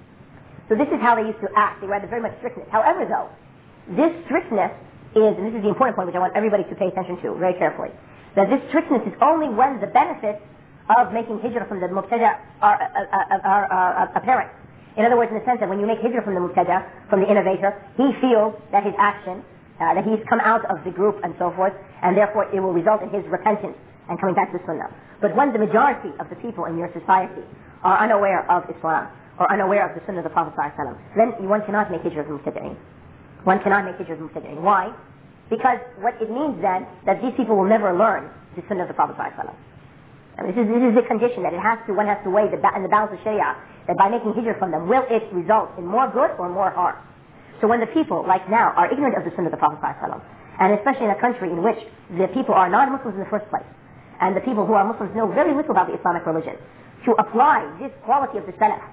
So this is how they used to act. They were very much strictness. However, though, this strictness is, and this is the important point which I want everybody to pay attention to very carefully, that this strictness is only when the benefits of making hijrah from the mubtada are, are, are, are apparent. In other words, in the sense that when you make hijrah from the mubtada, from the innovator, he feels that his action, uh, that he's come out of the group and so forth, and therefore it will result in his repentance and coming back to the sunnah. But when the majority of the people in your society are unaware of Islam, or unaware of the sunnah of the Prophet ﷺ, then one cannot make hijrah from mubtada'in. One cannot make hijrah from mubtada'in. Why? Because what it means then, that these people will never learn the sunnah of the Prophet ﷺ. I mean, this is, this is the condition, that it has to, one has to weigh the, in the balance of Sharia, that by making hijrah from them, will it result in more good or more harm? So when the people, like now, are ignorant of the sunnah of the Prophet ﷺ, and especially in a country in which the people are non-Muslims in the first place, and the people who are Muslims know very little about the Islamic religion, to apply this quality of the Salaf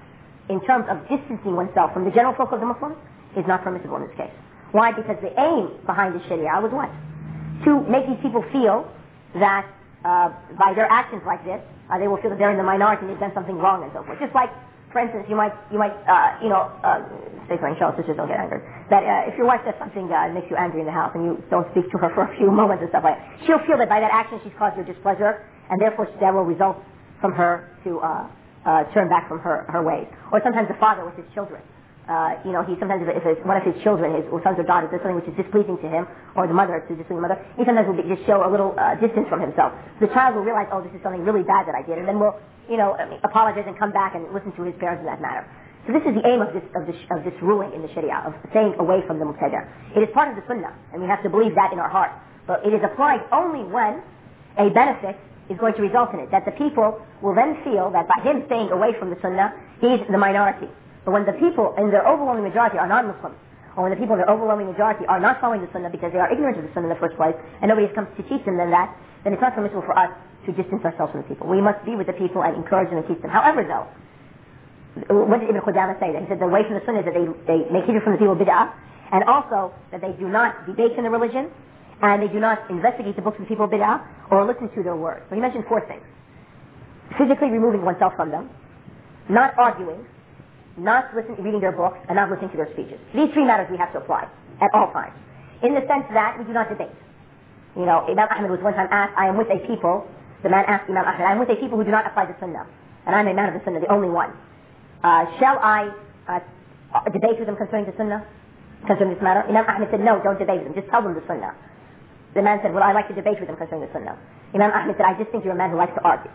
in terms of distancing oneself from the general folk of the Muslims is not permissible in this case. Why? Because the aim behind the Sharia was what? To make these people feel that uh, by their actions like this, uh, they will feel that they're in the minority and they've done something wrong and so forth. Just like, for instance, you might, you might, uh, you know, uh, say for inshallah, sisters don't get angered, that uh, if your wife does something uh, that makes you angry in the house and you don't speak to her for a few moments and stuff like that, she'll feel that by that action she's caused your displeasure, and therefore that will result from her to uh, uh, turn back from her, her ways. Or sometimes the father with his children. Uh, you know, he sometimes, if, if one of his children, his or sons or daughters, does something which is displeasing to him, or the mother to displeasing the mother, he sometimes will be, just show a little uh, distance from himself. The child will realize, oh, this is something really bad that I did, and then will, you know, I mean, apologize and come back and listen to his parents in that matter. So this is the aim of this of this of this ruling in the Sharia, of staying away from the Muqtada. It is part of the Sunnah, and we have to believe that in our heart. But it is applied only when a benefit is going to result in it, that the people will then feel that by him staying away from the Sunnah, he's the minority. But when the people in their overwhelming majority are non-Muslims, or when the people in their overwhelming majority are not following the Sunnah because they are ignorant of the Sunnah in the first place, and nobody has come to teach them then that, then it's not permissible for us to distance ourselves from the people. We must be with the people and encourage them and teach them. However though, what did Ibn Qudamah say? That he said the way from the Sunnah is that they, they make hijrah from the people of bid'ah, and also that they do not debate in the religion, and they do not investigate the books of the people of bid'ah, or listen to their words. So he mentioned four things. Physically removing oneself from them, not arguing, not listening, reading their books, and not listening to their speeches. These three matters we have to apply at all times. In the sense that we do not debate. You know, Imam Ahmed was one time asked, I am with a people, the man asked Imam Ahmed, I am with a people who do not apply the Sunnah, and I am a man of the Sunnah, the only one. Uh, shall I uh, debate with them concerning the Sunnah, concerning this matter? Imam Ahmed said, no, don't debate with them, just tell them the Sunnah. The man said, well, I like to debate with them concerning the Sunnah. Imam Ahmed said, I just think you're a man who likes to argue.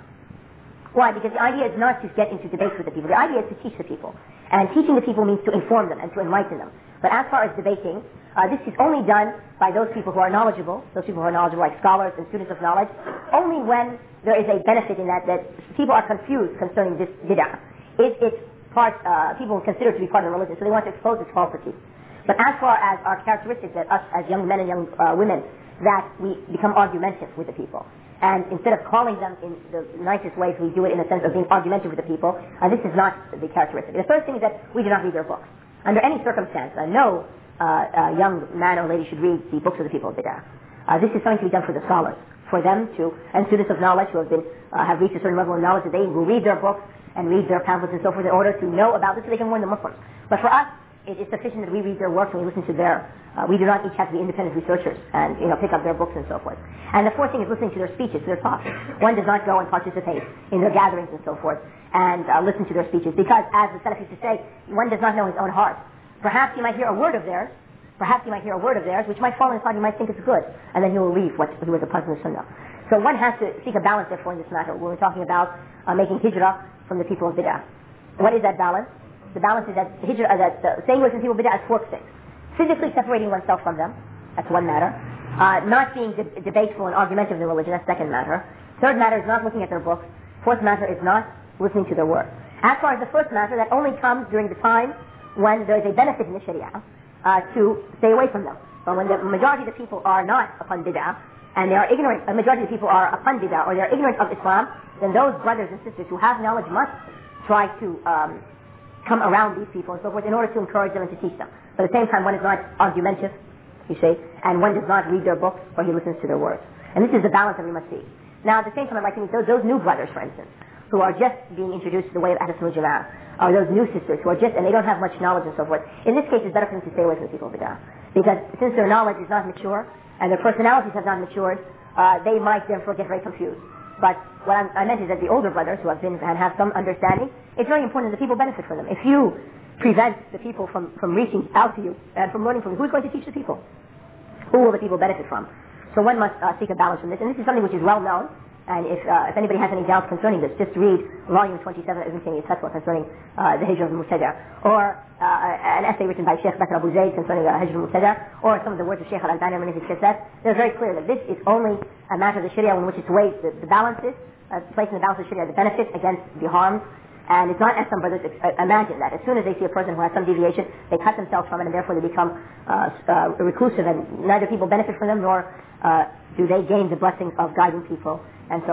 Why? Because the idea is not to get into debates with the people. The idea is to teach the people. And teaching the people means to inform them and to enlighten them. But as far as debating, uh, this is only done by those people who are knowledgeable, those people who are knowledgeable like scholars and students of knowledge, only when there is a benefit in that, that people are confused concerning this bid'ah. It, it's part, uh, people consider it to be part of the religion, so they want to expose its falsity. But as far as our characteristics, that us as young men and young uh, women, that we become argumentative with the people. And instead of calling them in the nicest ways, we do it in the sense of being argumentative with the people. Uh, this is not the characteristic. The first thing is that we do not read their books. Under any circumstance, uh, no uh, uh, young man or lady should read the books of the people of bid'ah. Uh, this is something to be done for the scholars, for them to, and students of knowledge who have been, uh, have reached a certain level of knowledge, that they will read their books and read their pamphlets and so forth in order to know about this so they can warn the Muslims. But for us, it is sufficient that we read their works and we listen to their, uh, we do not each have to be independent researchers and, you know, pick up their books and so forth. And the fourth thing is listening to their speeches, to their talks. One does not go and participate in their gatherings and so forth and uh, listen to their speeches because, as the Salaf used to say, one does not know his own heart. Perhaps you might hear a word of theirs, perhaps you might hear a word of theirs which might fall inside, you might think it's good, and then he will leave what he was opposed to the Sunnah. So one has to seek a balance therefore in this matter when we're talking about uh, making hijrah from the people of bid'ah. What is that balance? The balance is that hijrah, uh, that uh, staying away from people bid'ah is four things. Physically separating oneself from them, that's one matter. Uh, not being de- debateful and argumentative in the religion, that's second matter. Third matter is not looking at their books. Fourth matter is not listening to their words. As far as the first matter, that only comes during the time when there is a benefit in the Sharia uh, to stay away from them. But when the majority of the people are not upon bid'ah, and they are ignorant, a majority of the people are upon bid'ah, or they are ignorant of Islam, then those brothers and sisters who have knowledge must try to um, come around these people and so forth in order to encourage them and to teach them. But at the same time, one is not argumentative, you see, and one does not read their books or he listens to their words. And this is the balance that we must see. Now, at the same time, I'd like to meet those, those new brothers, for instance, who are just being introduced to the way of Ahl Sunnah wal Jama'ah, or those new sisters who are just, and they don't have much knowledge and so forth. In this case, it's better for them to stay away from the people of bid'ah. Because since their knowledge is not mature, and their personalities have not matured, uh, they might therefore get very confused. But what I'm, I meant is that the older brothers who have been and have some understanding, it's very important that the people benefit from them. If you prevent the people from, from reaching out to you and from learning from you, who's going to teach the people? Who will the people benefit from? So one must uh, seek a balance from this. And this is something which is well known. And if, uh, if anybody has any doubts concerning this, just read volume twenty-seven of Ibn Taymiyyah's Fatwa concerning uh, the Hijr of al-Mubtada, or uh, an essay written by Sheikh Bakr Abu Zayd concerning the Hijr of al-Mubtada, or some of the words of Sheikh al-Albani in his Qasat. They're very clear that this is only a matter of the Sharia in which it's weighed the, the balances, uh, placing the balance of Sharia, the benefits against the harms. And it's not as some brothers uh, imagine that. As soon as they see a person who has some deviation, they cut themselves from it, and therefore they become uh, uh, reclusive, and neither people benefit from them, nor uh, do they gain the blessing of guiding people, and so forth.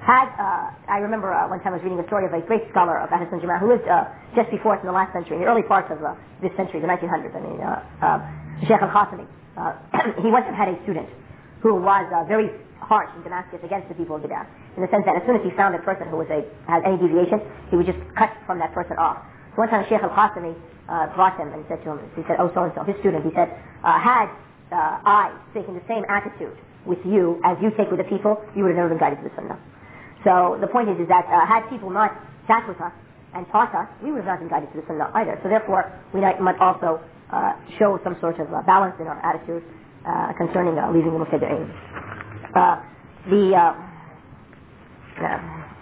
had, uh, I remember uh, one time I was reading a story of a great scholar of Ahl Sunnah Jama'ah who lived uh, just before us in the last century, in the early parts of uh, this century, the nineteen hundreds. I mean, uh, uh, Sheikh Al-Khatami. Uh, he once had a student who was uh, very harsh in Damascus against the people of Bid'ah, in the sense that as soon as he found a person who was a, had any deviation, he would just cut from that person off. So one time Sheikh Al-Khatami uh, brought him and said to him, he said, oh, so-and-so, his student, he said, uh, had uh, I taken the same attitude with you as you take with the people, you would have never been guided to the Sunnah. So the point is, is that uh, had people not sat with us and taught us, we would have not been guided to the Sunnah either. So therefore, we might also uh, show some sort of uh, balance in our attitude uh, concerning uh, leaving the Mubtadi'een. Uh, the, uh, uh,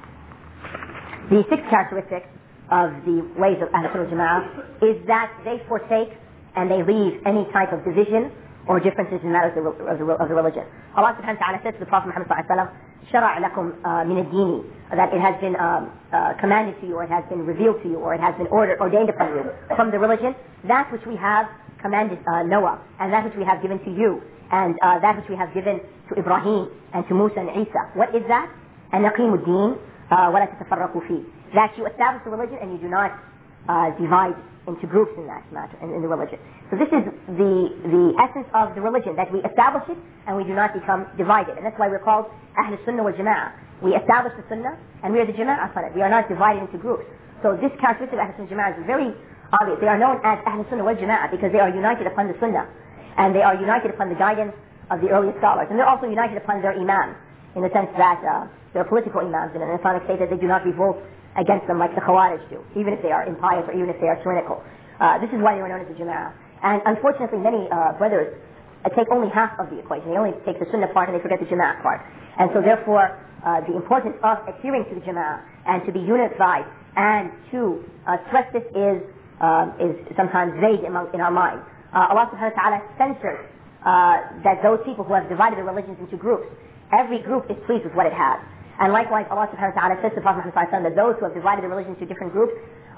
the sixth characteristic of the ways of Ahl Sunnah Jama'ah is that they forsake and they leave any type of division or differences in matters of the, of the, of the religion. Allah subhanahu wa ta'ala said to the Prophet Muhammad sallallahu alaihi wasallam, شرع لكم من الدين, that it has been um, uh, commanded to you, or it has been revealed to you, or it has been ordered, ordained upon you from the religion, that which we have commanded uh, Noah, and that which we have given to you, and uh, that which we have given to Ibrahim, and to Musa and Isa. What is that? أن نقيموا الدين ولا تتفرقوا فيه. That you establish the religion and you do not uh, divide into groups in that matter, in, in the religion. So this is the, the essence of the religion, that we establish it and we do not become divided. And that's why we're called Ahl Sunnah wal Jama'ah. We establish the Sunnah and we are the Jama'ah on it. We are not divided into groups. So this characteristic of Ahl Sunnah Jama'ah is very obvious. They are known as Ahl Sunnah wal Jama'ah because they are united upon the Sunnah and they are united upon the guidance of the earliest scholars. And they're also united upon their imams, in the sense that uh, they're political imams in an Islamic state, that they do not revolt against them like the Khawarij do, even if they are impious or even if they are tyrannical. Uh, this is why they were known as the Jama'ah. And unfortunately, many uh, brothers uh, take only half of the equation. They only take the Sunnah part and they forget the Jama'ah part. And so therefore, uh, the importance of adhering to the Jama'ah and to be unified and to uh, stress this is, uh, is sometimes vague among, in our minds. Uh, Allah subhanahu wa ta'ala censors uh, that those people who have divided the religions into groups, every group is pleased with what it has. And likewise, Allah subhanahu wa ta'ala says to Prophet Muhammad that those who have divided the religion into different groups,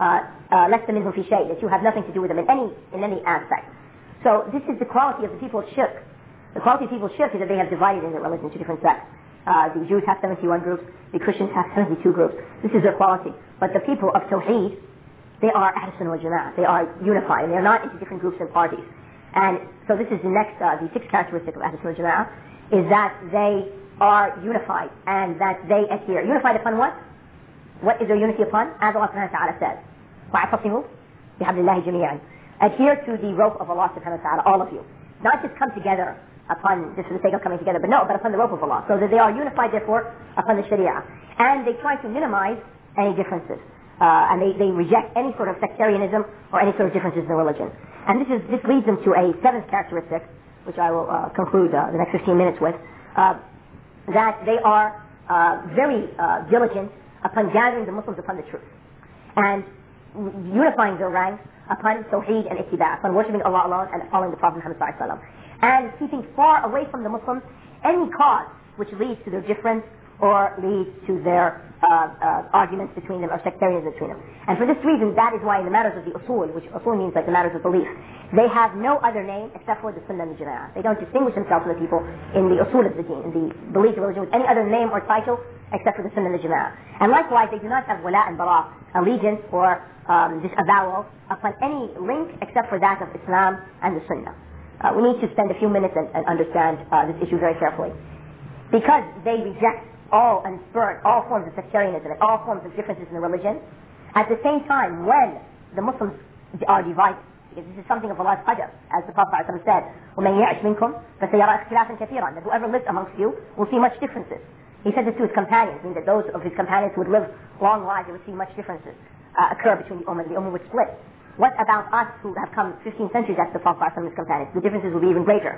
لَسْتَ مِنْهُمْ فِي شَيْءٍ, that you have nothing to do with them in any, in any aspect. So this is the quality of the people of Shirk. The quality of people of Shirk is that they have divided in their religion into different sects. Uh, the Jews have seventy-one groups, the Christians have seventy-two groups. This is their quality. But the people of Tawheed, they are Ahl Sunnah wal Jama'ah. They are unified, and they are not into different groups and parties. And so this is the next, uh, the sixth characteristic of Ahl Sunnah wal Jama'ah, is that they are unified and that they adhere. Unified upon what? What is their unity upon? As Allah subhanahu wa ta'ala says, وَاعْتَصِمُوا بِحَبْلِ اللَّهِ جَمِيعًا. Adhere to the rope of Allah subhanahu wa ta'ala, all of you. Not just come together upon, just for the sake of coming together, but no, but upon the rope of Allah. So that they are unified, therefore, upon the Sharia. And they try to minimize any differences. Uh, and they, they reject any sort of sectarianism or any sort of differences in the religion. And this is this leads them to a seventh characteristic, which I will uh, conclude uh, the next fifteen minutes with. Uh, that they are uh, very uh, diligent upon gathering the Muslims upon the truth and unifying their ranks upon Tawheed and Ittiba', upon worshipping Allah alone and following the Prophet Muhammad sallallahu alaihi wasallam, and keeping far away from the Muslims any cause which leads to their difference or leads to their uh, uh, arguments between them or sectarianism between them. And for this reason, that is why in the matters of the usul, which usul means like the matters of belief, they have no other name except for the Sunnah and the Jama'ah. They don't distinguish themselves from the people in the usul of the deen, in the belief of religion, with any other name or title except for the Sunnah and the Jama'ah. And likewise, they do not have wala and bara, allegiance or um, disavowal upon any link except for that of Islam and the Sunnah. Uh, we need to spend a few minutes and, and understand uh, this issue very carefully. Because they reject all and spurn all forms of sectarianism and all forms of differences in the religion, at the same time when the Muslims are divided, because this is something of Allah's qadr, as the Prophet ﷺ said, وَمَنْ يَعِشْ مِنْكُمْ فَسَيَرَى اخْتِلَافًا كَثِيرًا, that whoever lives amongst you will see much differences. He said this to his companions, meaning that those of his companions who would live long lives, they would see much differences uh, occur between the Ummah, and the Ummah would split. What about us who have come fifteen centuries after the Prophet ﷺ and his companions? The differences will be even greater.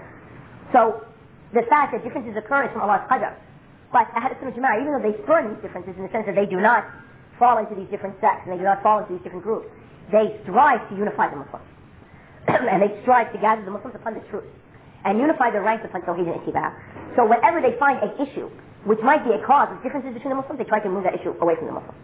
So the fact that differences occur is from Allah's qadr. But Ahl Sunnah Jama'ah, even though they spurn these differences in the sense that they do not fall into these different sects and they do not fall into these different groups, they strive to unify the Muslims. And they strive to gather the Muslims upon the truth and unify their ranks upon Tawheed and Ittiba'. So whenever they find an issue which might be a cause of differences between the Muslims, they try to move that issue away from the Muslims.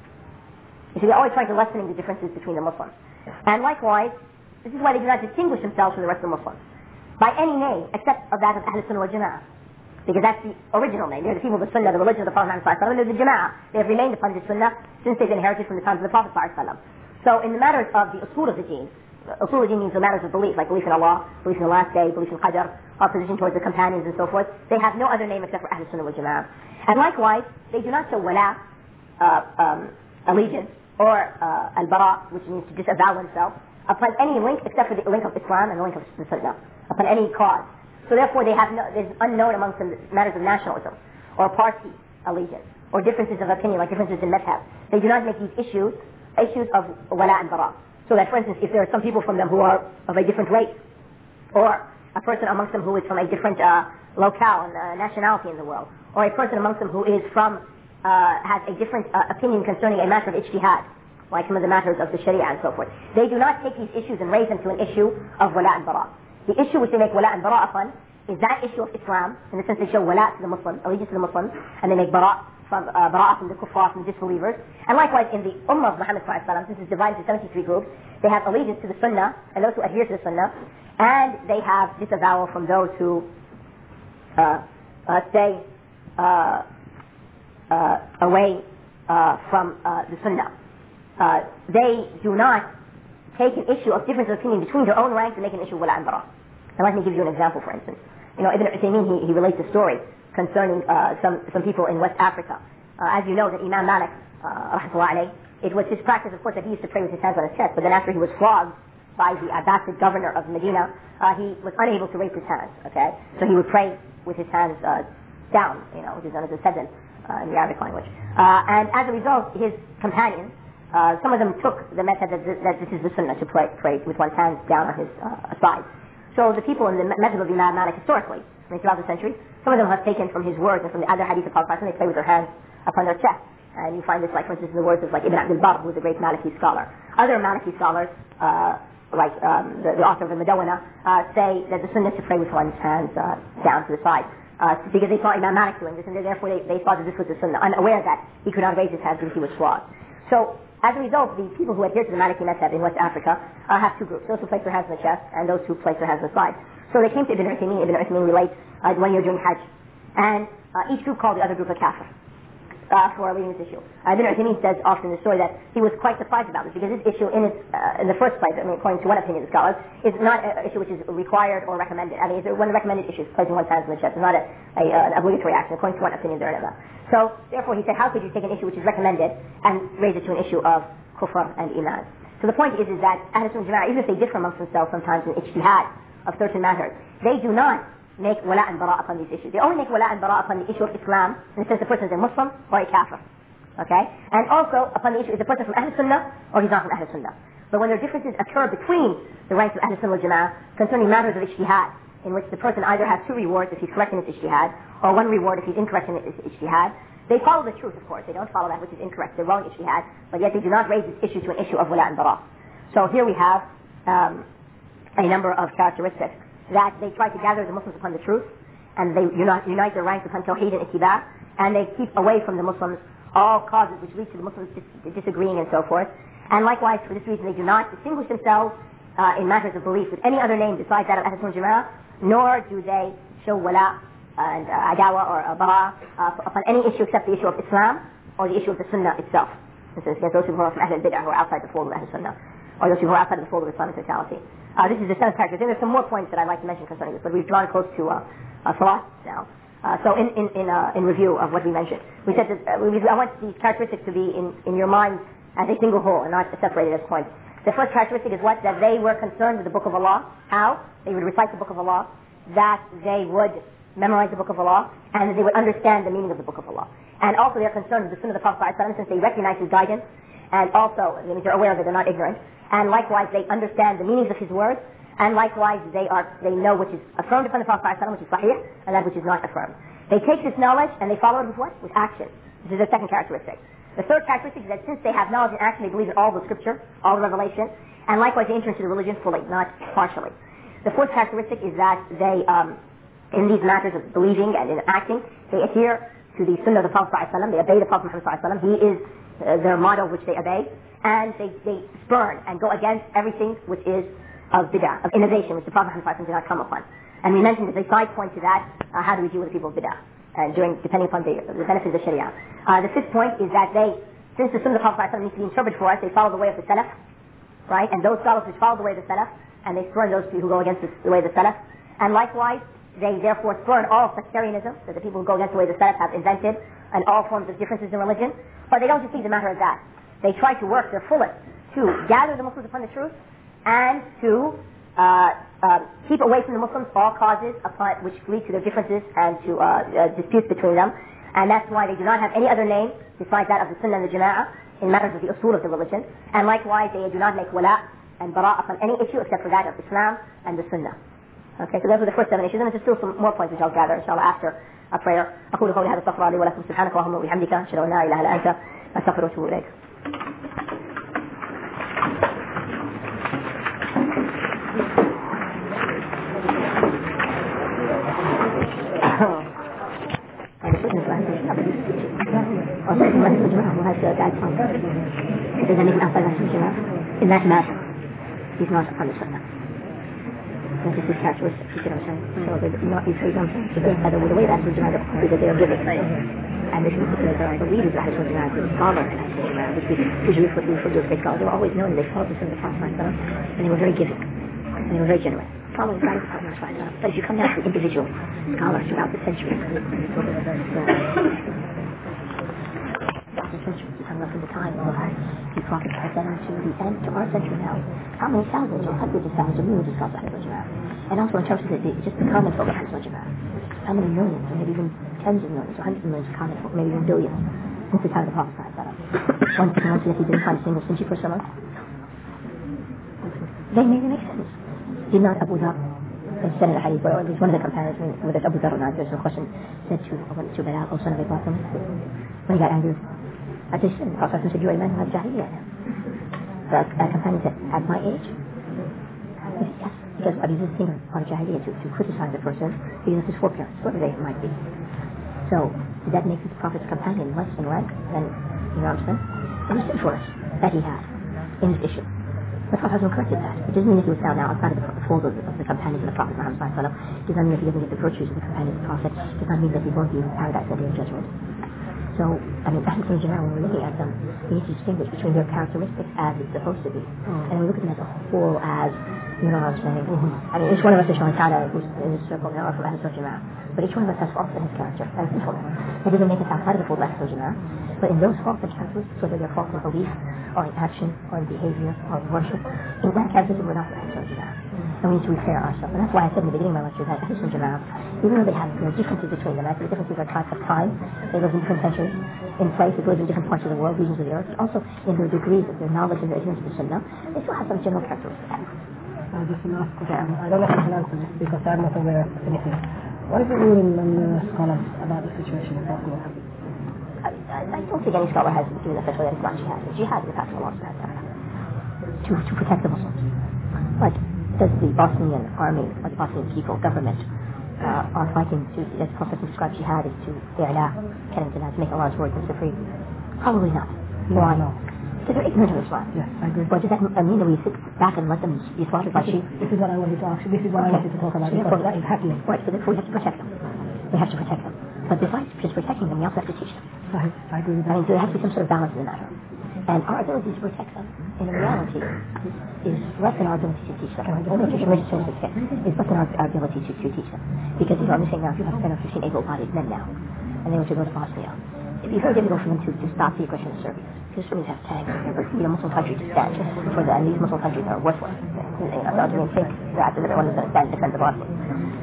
You see, they're always trying to lessen the differences between the Muslims. And likewise, this is why they do not distinguish themselves from the rest of the Muslims by any name except of that of Ahl Sunnah wal Jama'ah. because that's the original name. They're the people of the Sunnah, the religion of the Prophet Muhammad, and they're the Jama'ah. They have remained upon the Sunnah since they've inherited from the times of the Prophet. So in the matters of the usul of the deen, usul of the deen means the matters of belief, like belief in Allah, belief in the last day, belief in Qadr, opposition towards the companions and so forth. They have no other name except for Ahl Sunnah wal Jama'ah. And likewise, they do not show wala, uh, um, allegiance, or uh, al-bara, which means to disavow oneself, upon any link except for the link of Islam and the link of the Sunnah, upon any cause. So therefore they have no, there's unknown amongst them matters of nationalism, or party allegiance, or differences of opinion, like differences in madhab. They do not make these issues, issues of wala and bara. So that, for instance, if there are some people from them who are of a different race, or a person amongst them who is from a different uh, locale and uh, nationality in the world, or a person amongst them who is from, uh, has a different uh, opinion concerning a matter of ijtihad, like some of the matters of the Sharia and so forth. They do not take these issues and raise them to an issue of wala and bara. The issue which they make wala and bara upon is that issue of Islam, in the sense they show wala to the Muslims, allegiance to the Muslims, and they make bara from uh, bara from the kuffar, from the disbelievers. And likewise in the Ummah of Muhammad sallallahu alaihi wasallam, since it's divided into seventy-three groups, they have allegiance to the Sunnah and those who adhere to the Sunnah, and they have disavowal from those who uh, uh, stay uh, uh, away uh, from uh, the Sunnah. Uh, they do not take an issue of difference of opinion between their own ranks and make an issue of wala and bara. And let me give you an example, for instance. You know, Ibn Uthaymeen, he, he relates a story concerning uh, some, some people in West Africa. Uh, as you know, that Imam Malik, uh, rahmatullah alayh, it was his practice, of course, that he used to pray with his hands on his chest, but then after he was flogged by the Abbasid governor of Medina, uh, he was unable to raise his hands, okay? So he would pray with his hands uh, down, you know, which is known as a sajda uh, in the Arabic language. Uh, and as a result, his companions, uh, some of them took the method that, that this is the sunnah to pray, pray with one's hands down on his uh, side. So the people in the method of Imam Malik historically, I mean, throughout the centuries, some of them have taken from his words and from the other hadith of Prophet, and they play with their hands upon their chest. And you find this, like, for instance, in the words of like Ibn Abdul Barr, who is a great Maliki scholar. Other Maliki scholars, uh, like um, the, the author of the Madawwana, uh, say that the sunnah is to pray with one's hands uh, down to the side. Uh, because they saw Imam Malik doing this, and therefore they, they thought that this was the sunnah, unaware that he could not raise his hands because he was flogged. So, as a result, the people who adhere to the Maliki method in West Africa uh, have two groups, those who place their hands on the chest and those who place their hands on the side. So they came to Ibn Uthaymeen. Ibn Uthaymeen relates uh, one year during Hajj, and uh, each group called the other group a kafir uh, for leading this issue. Uh, Ibn Uthaymeen says often in the story that he was quite surprised about this because this issue, in, its, uh, in the first place, I mean, according to one opinion of the scholars, is not an issue which is required or recommended. I mean, it's one of the recommended issues, placing one's hands on the chest. It's not a, a, uh, an obligatory action, according to one opinion there and another. So, therefore, he said, how could you take an issue which is recommended and raise it to an issue of kufr and iman? So the point is, is that Ahl Sunnah Jama'ah, even if they differ amongst themselves sometimes in ijtihad of certain matters, they do not make wala and bara upon these issues. They only make wala and bara upon the issue of Islam, in the sense the person is a Muslim or a kafir. Okay? And also upon the issue, is the person from Ahl Sunnah or he's not from Ahl Sunnah. But when there are differences occur between the ranks of Ahl Sunnah wal Jama'ah concerning matters of ijtihad, in which the person either has two rewards if he's correct in his ijtihad, or one reward if he's incorrect in his ijtihad, they follow the truth, of course. They don't follow that which is incorrect, the wrong ijtihad, but yet they do not raise this issue to an issue of wala and bara. So here we have um, a number of characteristics that they try to gather the Muslims upon the truth, and they unite, unite their ranks upon tawheed and ittiba, and they keep away from the Muslims all causes which lead to the Muslims dis- disagreeing and so forth. And likewise, for this reason, they do not distinguish themselves uh, in matters of belief with any other name besides that of Ahl Sunnah Jama'ah, nor do they show wala and uh, adawa or uh, bara uh, upon any issue except the issue of Islam or the issue of the Sunnah itself. For instance, against those who are from Ahl al-Bid'ah who are outside the fold of Ahl Sunnah, or those who are outside of the fold of Islamic totality. Uh, this is the seventh character. Then there's some more points that I'd like to mention concerning this, but we've drawn close to uh, uh, Salat now. Uh, so in in in, uh, in review of what we mentioned, we said that uh, we, I want these characteristics to be in, in your mind as a single whole and not separated as points. The first characteristic is what? That they were concerned with the Book of Allah. How? They would recite the Book of Allah. That they would memorize the Book of Allah, and that they would understand the meaning of the Book of Allah. And also they are concerned with the Sunnah of the Prophet ﷺ, since they recognize his guidance, and also, I mean, they're aware that they're not ignorant, and likewise they understand the meanings of his words, and likewise they are they know which is affirmed upon the Prophet ﷺ, which is sahih, and that which is not affirmed. They take this knowledge and they follow it with what? With action. This is the second characteristic. The third characteristic is that since they have knowledge and action, they believe in all the scripture, all the revelation, and likewise they enter into the religion fully, not partially. The fourth characteristic is that they, um, in these matters of believing and in acting, they adhere to the Sunnah of the Prophet ﷺ, they obey the Prophet Muhammad ﷺ, he is uh, their model which they obey, and they, they spurn and go against everything which is of bid'ah, of innovation, which the Prophet ﷺ did not come upon. And we mentioned as a side point to that, uh, how do we deal with the people of bid'ah, uh, during, depending upon the, the benefits of the Sharia. Uh, the fifth point is that they, since the Sunnah of the Prophet needs to be interpreted for us, they follow the way of the Salaf, right? And those scholars which follow the way of the Salaf, and they spurn those who go against the, the way of the Salaf. And likewise, they therefore spurn all sectarianism, that the people who go against the way the Salaf have invented, and all forms of differences in religion. But they don't just leave the matter at that. They try to work their fullest to gather the Muslims upon the truth, and to uh, uh, keep away from the Muslims all causes upon, which lead to their differences and to uh, uh, disputes between them. And that's why they do not have any other name besides that of the Sunnah and the Jama'ah in matters of the usul of the religion. And likewise, they do not make wala and bara upon any issue except for that of Islam and the Sunnah. Okay, so those are the first seven issues, and there's still some more points which I'll gather, inshallah, after a prayer. أقول قولي هذا استغفر الله ولكم سبحانك اللهم وبحمدك أشهد أن لا إله إلا أنت أستغفرك وأتوب إليك. There's anything outside of the in that matter, he's not upon the Sunnah. This is his characteristic, you see what I'm saying? So they're not, you say something, so either the way that's the Jama'ah that they are giving. And this is because there are the leaders of Ahlul Jama'ah, the scholars of Ahlul Jama'ah, which we usually refer to as great scholars. They were always known, they followed the Sunnah of the Prophet, and they were very giving, and they were very generous. Following the Prophet, but if you come down to individual scholars throughout the centuries, from the time of the Prophet to the end to our century now, how many thousands or hundreds of thousands or millions of scholars Ahlul Jama'ah? And also in terms of the, the, just the common folk of Ahlul Jama'ah, how many millions, or maybe even tens of millions, or hundreds of millions of common folk, maybe even billions, since the time of the Prophet. One thing once if he didn't find a single stingy person among they made it make sense. Did not Abu Dhar said in a hadith, or at least one of the companions, whether it's Abu Dhar or not, there's a question, said to, to Bilal, O son of Abi Qasim, when he got angry, I just said, the Prophet said, you're a man who has jahiliyyah now. The uh, companion said, at my age? He said, yes, because Abu Dhar is on jahiliyyah to, to criticize a person because of his foreparents, whatever they might be. So, did that make the Prophet's companion less in rank than, you know what I'm saying? It was good for us that he had in this issue. The Prophet hasn't corrected that. It doesn't mean that he was found now outside of the fold of, of the companions of the Prophet Muhammad sallallahu alaihi wasallam. It does not mean that he doesn't get the virtues of the companions of the Prophet. It does not mean that he won't be in paradise at the day of judgment. So, I mean, Ahlul Jama'ah, when we're looking at them, we need to distinguish between their characteristics as it's supposed to be, mm. and we look at them as a whole as, you know what I'm saying? Mm-hmm. I mean, each one of us is showing ta'ala who's in this circle now are from Ahlul Jama'ah, but each one of us has faults in his character and sinfulness. It doesn't make us outside of the fold of Ahlul Jama'ah, but in those faults and characteristics, whether they're faults in belief, or in action, or in behavior, or in worship, in that characteristic we're not Ahlul Jama'ah. And we need to repair ourselves. And that's why I said in the beginning of my lecture that Ahlul Jama'ah, even though they have you know, differences between them, I think the differences are types of time, they live in different centuries, in places, live in different parts of the world, regions of the earth, but also in their degrees of their knowledge and their adherence to the Sunnah, they still have some general characteristics. Uh, just an last question. I don't know if I can answer this because I'm not aware of anything. What is the ruling on the scholars about the situation in Bosnia? I, I, I don't think any scholar has given a fatwa that it's not jihad. It's jihad in the past of Allah subhanahu wa ta'ala to, to protect the Muslims. But does the Bosnian army or the Bosnian people, government, uh, are fighting to, as the Prophet described jihad is to i'la, kalimah, to make Allah's word supreme? Probably not. No, Why? no. Because they're ignorant of Islam. Yes, I agree. But does that mean that we sit back and let them be slaughtered by sheep? This is what I wanted to ask you. This is what okay. I wanted to talk about because therefore, that is happening. Right, so therefore we have to protect them. We have to protect them. But besides just protecting them, we also have to teach them. I, I agree with that. I mean, so there has to be some sort of balance in the matter. And our ability to protect them, in reality, is less than our ability to teach them. Only if religious services fit is less than our, our ability to, to teach them. Because, you know, I'm saying now, if you have ten or fifteen able-bodied men now, and they were to go to Bosnia, it'd be very difficult for them to, to stop the aggression of Serbia. Because Serbians have tanks, you know, Muslim countries to stand for that, and these Muslim countries are worthless. You know, I mean, think that everyone is going to stand and defend the Bosnians.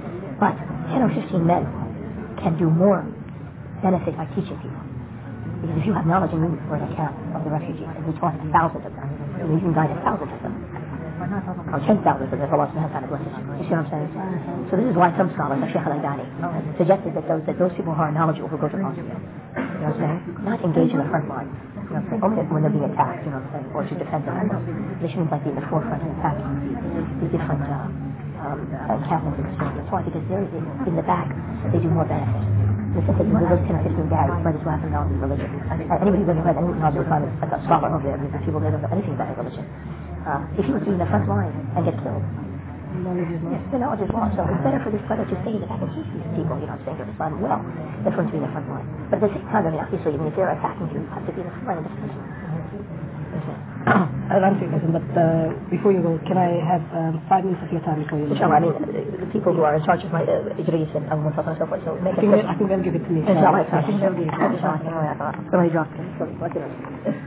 But ten or fifteen men can do more benefit by teaching people. Because if you have knowledge and you were an account of the refugees, and we taught thousands of them, and we even guided thousands of them, or ten thousands of them, Allah subhanahu wa ta'ala blesses you. You see what I'm saying? So this is why some scholars, like Sheikh Al-Albani, suggested that those, that those people who are knowledgeable who go to Bosnia, you know what I'm saying? Not engage in the front line. You know what I'm saying? Only when they're being attacked, you know what I'm saying? Or to defend them. They shouldn't like be in the forefront and attack the different uh, um, encampments and experiences. Why? Because they're in the back, they do more benefit. The sense that those ten or fifteen guys whether to have some knowledge of religion. Uh, anybody who's ever read any knowledge of Islam is a scholar over there, because people that don't know anything about religion. Uh, if he was in the front line and get killed, knowledge is Yes, lost. the knowledge is lost. So it's better for this brother to say that I can teach these people, you know, saying to Islam well, than for him to be in the front line. But at the same time, I mean, obviously, I mean, if they're attacking you, you have to be in the front line of defense. I'll answer your question, but uh, before you go, can I have um, five minutes of your time before you leave? Inshallah, I mean, uh, the people who are in charge of my uh, Idris and Abu Mustafa and so forth, so make I it think, I think they'll give it to me. Inshallah, I think they'll give it to me. Inshallah. Somebody dropped it. So, what did I say?